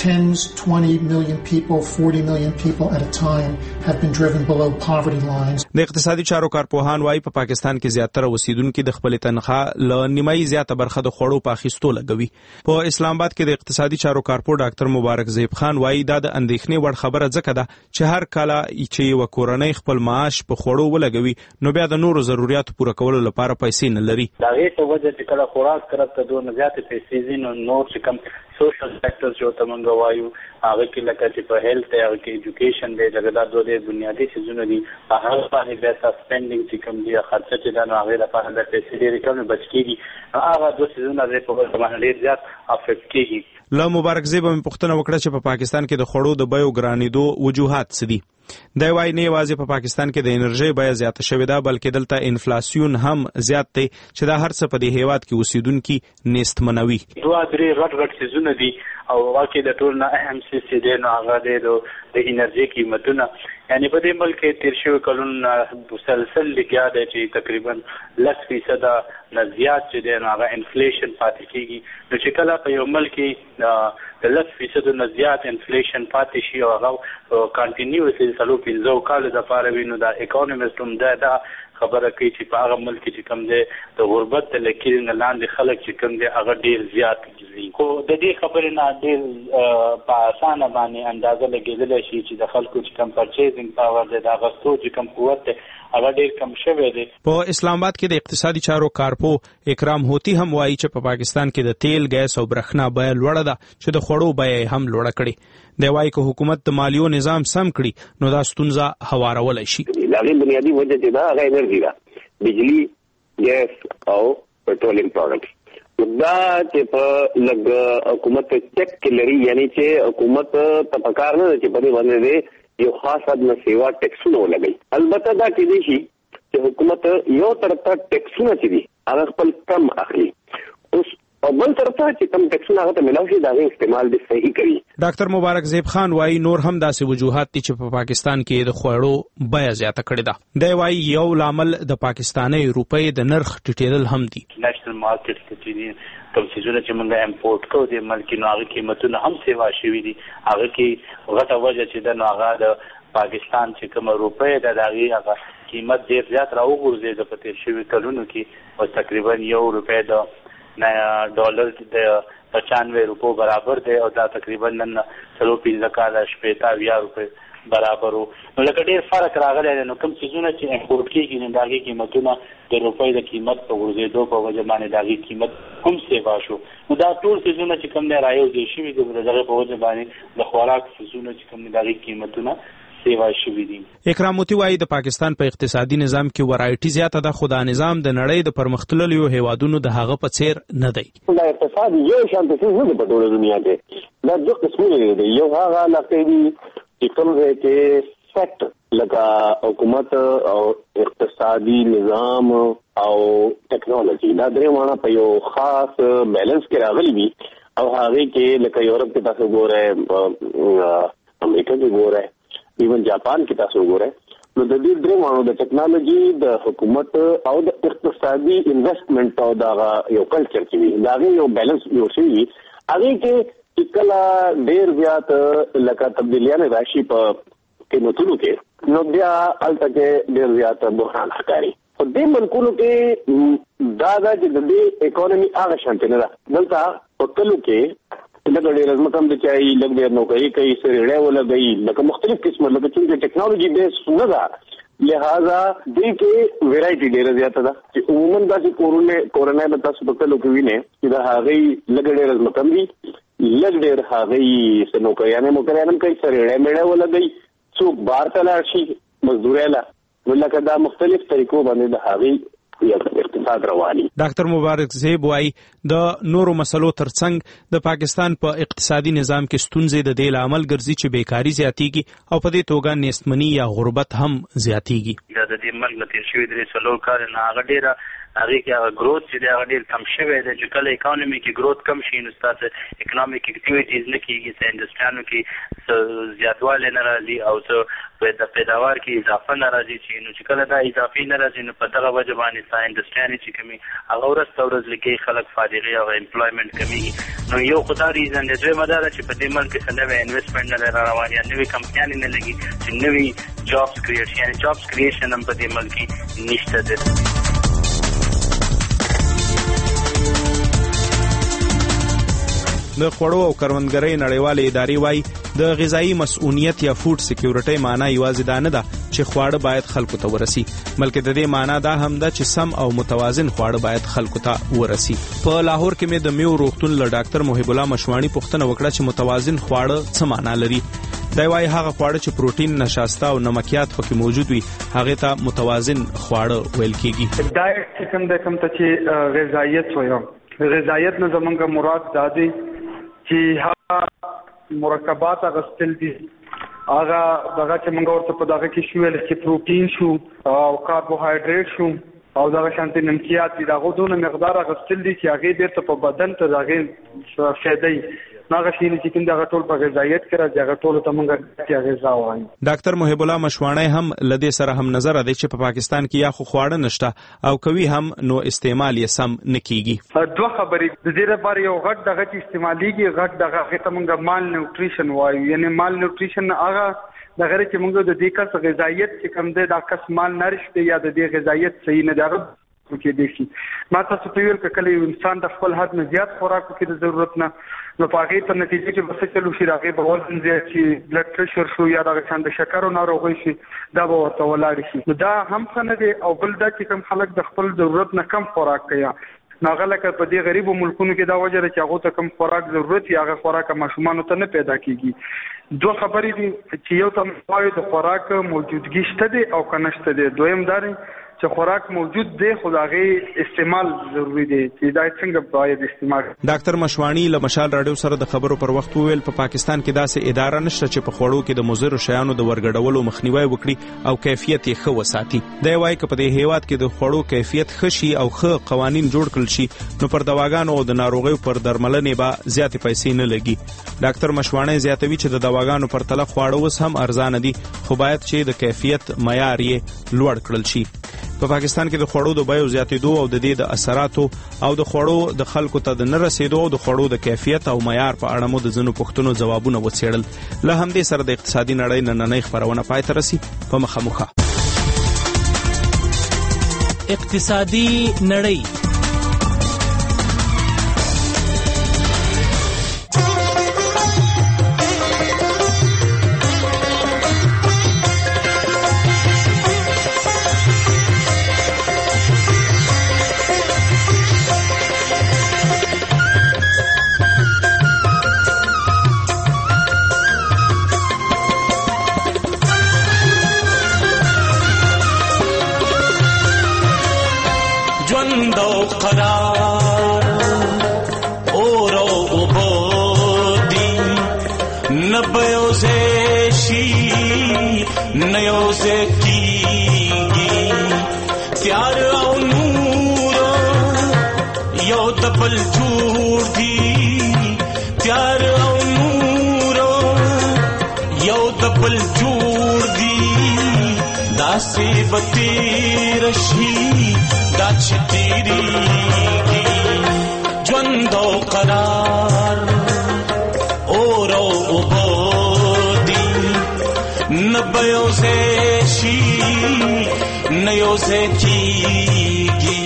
20 million people, 40 million people at a time have been driven below poverty lines. د اقتصادي چارو کارپوهان وايي په پاکستان کې زیاتره اوسیدونکو د خپل تنخواه له نیمایي زیاته برخه د خوړو په اخیستو لګوي. په اسلام آباد کې د اقتصادي چارو کارپو ډاکټر مبارک زیب خان وايي دا د اندېښنې وړ خبره ځکه ده چې هر کله چې یو کورنۍ خپل معاش په خوړو ولګوي نو بیا د نورو ضرورتو پوره کولو لپاره پیسې نه لري. دا غي په وجه چې کله خوراک کرته دوه زیاتې پیسې زینو نور چې کم سوشل سیکټرز جو تمنګ وایو هغه کې لکه چې په هیلث هغه کې ایجوکیشن دی لکه دا دوه بنیادی څیزونه دي هغه باندې د سسپندینګ چې کوم دی خرڅ چې دا نو هغه لپاره د پیسې لري کوم بچ کیږي هغه دوه څیزونه د په باندې ډیر زیات افیکټ کیږي. له مبارک زیب هم پوښتنه وکړه چې په پاکستان کې د خوړو د بیو ګرانېدو وجوهات څه دي. دا وایي نه یوازې په پاکستان کې د انرژي بیه زیاته شوې ده بلکې دلته انفلاسیون هم زیات دی چې دا هر څه په دې هیواد کې اوسیدونکو نیستمنوي. دوه درې غټ څیزونه دي او واقعي د ټول نه اهم څه دی نو هغه د انرژي قیمتونه یعنی په دې ملک کې تیر شوی کلون مسلسل لګیا دی چې تقریبا 10% نه زیات چې دی نو هغه انفلیشن پاتې کیږي. نو چې کله په یو ملک کې د 10% نه زیات انفلیشن پاتې شي او هغه کنټینیوسلی 15 کال د پاره وینو دا اکونومست هم دا خبره کوي چې په هغه ملک چې کوم دی د غربت د لکیر نه لاندې خلک چې کوم دی هغه ډیر زیات دي. خو د دې خبرې نه ډیر په اسانه باندې اندازه لګیدل شي چې د خلکو چې کوم پرچیزینګ پاور دی دا غوښتو چې کوم قوت دی هغه ډیر کم شوی دی. په اسلام آباد کې د اقتصادي چارو کارپو اکرام هوتی هم وایي چې په پاکستان کې د تیل ګیس او برېښنا بیه لوړه ده چې د خوړو بیه هم لوړه کړي. دی وایي که حکومت د مالیو نظام سم کړي نو دا ستونزه هوارولای شي. لاغي بنیادی وجه چې دا هغه انرژي ده بجلی ګیس او پټرولیم پروډکټس دا چې په لګ حکومت چیک کلري یعنی چې حکومت ته پکار نه چې په دې باندې یو خاص حد نه سیوا ټیکسونه ولګي. البته دا کېدی شي چې حکومت یو طرف ته ټیکسونه چې دي هغه خپل کم اخلي اوس او بل طرف ته چې کم ټیکسونه هغه ته ملاوي شي دا استعمال دې صحیح کوي. ډاکټر مبارک زیب خان وايي نور هم داسې وجوهات دي چې په پاکستان کې د خوړو بیه زیاته کړې ده. دی وايي یو لامل د پاکستاني روپۍ د نرخ ټیټېدل هم دي. نېشنل مارکیټ کې کوم څیزونه چې موږ امپورټ کوو د ملک نو هغه قیمتونه هم سیوا شوي دي هغه کې غټه وجه چې د نو هغه د پاکستان چې کوم روپۍ د هغه قیمت ډیر زیات راوغورځېد په تیر شوي کلونو کې او تقریبا ₹1 د ډالر د 95 روپو برابر دی او دا تقریبا نن 15 کال شپږ روپۍ برابر وو. نو لکه ډیر فرق راغلی دی. نو کوم څیزونه چې امپورټ کیږي نو داغي قیمتونه د روپۍ د قیمت په ورزيدو په وجه باندې داغي قیمت هم سیوا شو. نو دا ټول څیزونه چې کوم نه رايوځي شوی دغه په وجه باندې د خوراک څیزونه چې کوم داغي قیمتونه سیوا شوی دي. اکراموتی وايي د پاکستان په اقتصادي نظام کې ورایټي زیاته ده خو دا نظام د نړۍ د پرمختللو هیوادونو د هغه په څیر نه دی. دا اقتصاد یو شان څه نه په ټوله دنیا کې دا دوه قسمونه دي. یو هغه لکه دي چې کوم ځای کې سیکټر لکه حکومت او اقتصادي نظام او ټیکنالوژي دا درې معنی په یو خاص بیلنس کې راغلي وي او هغه کې لکه یورپ کې تاسو ګورئ امریکا کې ګورئ ایون جاپان کې تاسو وګورئ نو د دې درې وانو د ټیکنالوژي د حکومت او د اقتصادي انویسټمنټ او دا یو کلچر کې دا یو بیلانس یو شي هغه کې کله ډېر زیات لکه تبدیلیان راشي په قیمتونو کې نو بیا الته کې ډېر زیات بحران ښکاري په دې ملکونو کې دا چې د دې اکانومي هغه شانته نه ده دلته په کلو کې لکه ډېر ازمکم د چای لګ ډېر نوکري کوي سره ولګي لکه مختلف قسمه لکه چې ټیکنالوژي بیس نه ده لہذا دې کې ویرایټي ډېر زیاته ده چې عموما د کورونا د تاسو په کلو کې وینئ چې دا هغه لګ ډېر ازمکم دي لګ ډېر هغه سنوکریانه مکریانه کوي سره میړه ولګي څوک بار ته لاړ شي مزدوري ولکه دا مختلف طریقو باندې د هغه اقتصاد رواني. ډاکټر مبارک زیب وايي د نورو مسلو ترڅنګ د پاکستان په اقتصادي نظام کې ستونزې د دې عامل ګرځي چې بیکاری زیاتیږي او په دې توګه نېستمني یا غربت هم زیاتیږي. د دې مرګ نتیجه شوی درې سلو کار نه هغه ډیره هغه کې گروث چې دا ډیر کم شوی دی چې کله اکانومي کې گروث کم شي نو ستاسو اکانومیک اکټیویټیز نه کیږي چې انډستریانو کې زیاتوالی نه راځي او څه د پیداوار کې اضافه نه راځي چې نو چې کله دا اضافي نه راځي نو په دغه وجه باندې ستاسو انډستریانو چې کمی هغه ورځ لګي خلک فارغي او امپلویمنت کمیږي نو یو خدای ریزن دی دوی مدار چې په دې ملک کې څنګه انویسټمنټ نه روان یا نوې کمپنیانې نه لګي چې نوې جابس کریټ یعنی جابس کریشن هم په دې ملک کې نشته ده. د خوړو او کروندګرۍ نړیوالې ادارې وايي د غذایی مسؤلیت یا فود سکیورټي معنی یوازې دا نه ده چې خواړه باید خلکو ته ورسي بلکې د دې معنی دا هم ده چې سم او متوازن خواړه باید خلکو ته ورسي. په لاهور کې مې د میو روغتون له ډاکټر محب الله مشواڼي پوښتنه وکړه چې متوازن خواړه څه معنی لري. دا وايي هغه خواړه چې پروتین نشاسته او نمکیات پکې موجود وي هغه ته متوازن خواړه ویل کیږي. ډایټ کوم ته چې غذایت وایو غذایت نه زمونږ مراد دا دی چې هغه مرکبات غستل دي هغه دغه چې موږ ورته په دغه کې شویل چې پروتین شو او کاربوهایډریټ شو او دغه شانتي نمکیات دي دغه دونه مقدار غستل دي چې هغه بیرته په بدن ته دغه فائدې هغه شي چې کوم دغه ټول په غذایت کې راځي هغه ټول ته موږ چې غذا وایي. ډاکټر محب الله مشواڼي هم لدې سره هم نظر دی چې په پاکستان کې یا خو خواړه نشته او کوي هم نو استعمال یې سم نکېږي. دوه خبرې د دې لپاره یو غټ دغه چې استعماليږي غټ دغه ته موږ مال نیوټریشن وایو یعنی مال نیوټریشن هغه دغه چې موږ د دې کس غذایت چې کوم دی دا کس مال نرشته یا د دې غذایت صحیح نه دی کې دي شي ما تاسو ته ویل کله انسان د خپل حد نه زیات خوراک کې د ضرورت نه نو پاګې په نتیجه کې بس چلو شي راغې په وزن زیات شي بلډ پريشر شو یا د شان د شکر ناروغي شي دا به ورته ولاړ شي دا هم څنګه دی او بل دا چې کوم خلک د خپل ضرورت نه کم خوراک کوي ناغلکه په دې غریبو ملکونو کې دا وجه چې هغه ته کم خوراک ضرورت یا هغه خوراک ماشومان ته نه پیدا کیږي. دوه خبرې دي چې یو تم وایي د خوراک موجودګي شته دي او کنهشته دي دویم داري چې خوراک موجود دی خو دغه استعمال ضروری دی چې دا څنګه باید استعمال. ډاکټر مشواڼي له مشال رادیو سره د خبرو پر وخت ویل په پاکستان کې داسې اداره نشته چې په خوړو کې د مضر شیانو د ورګډولو مخنیوي وکړي او کیفیت یې ښه وساتي. دا وايي چې په دې هیواد کې د خوړو کیفیت ښه شي او ښه قوانين جوړ کړل شي نو پر دواګانو او د ناروغیو پر درملنې به زیاتې پیسې نه لګي. ډاکټر مشواڼي زیاتوي چې د دواګانو پر تله خواړه اوس هم ارزانه دي خو باید چې د کیفیت معیار یې لوړ کړل شي. په پاکستان کې د خوړو د بیو زیاتېدو او د دې د اثراتو او د خوړو د خلکو ته د نه رسیدو او د خوړو د کیفیت او معیار په اړه مو د ځینو پوښتنو ځوابونه وڅېړل. له همدې سره د اقتصادي نړۍ نننۍ خبرونه پای ته رسي په مخامخ اقتصادي نړۍ. بل جوړ مصیبتی رشی دا چې تیریږي ژوند او قرار اور او اوبودي نه به یو ځای شي نه یو ځای کېږي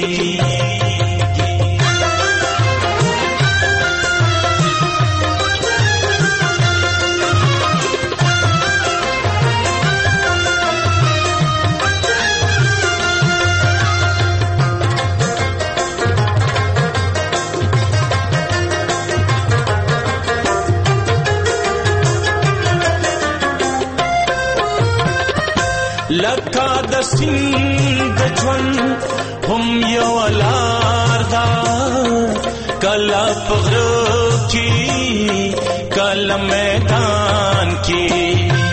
لکه د سیند ژوند هم یو لار ده کله په غره کې کله میدان کې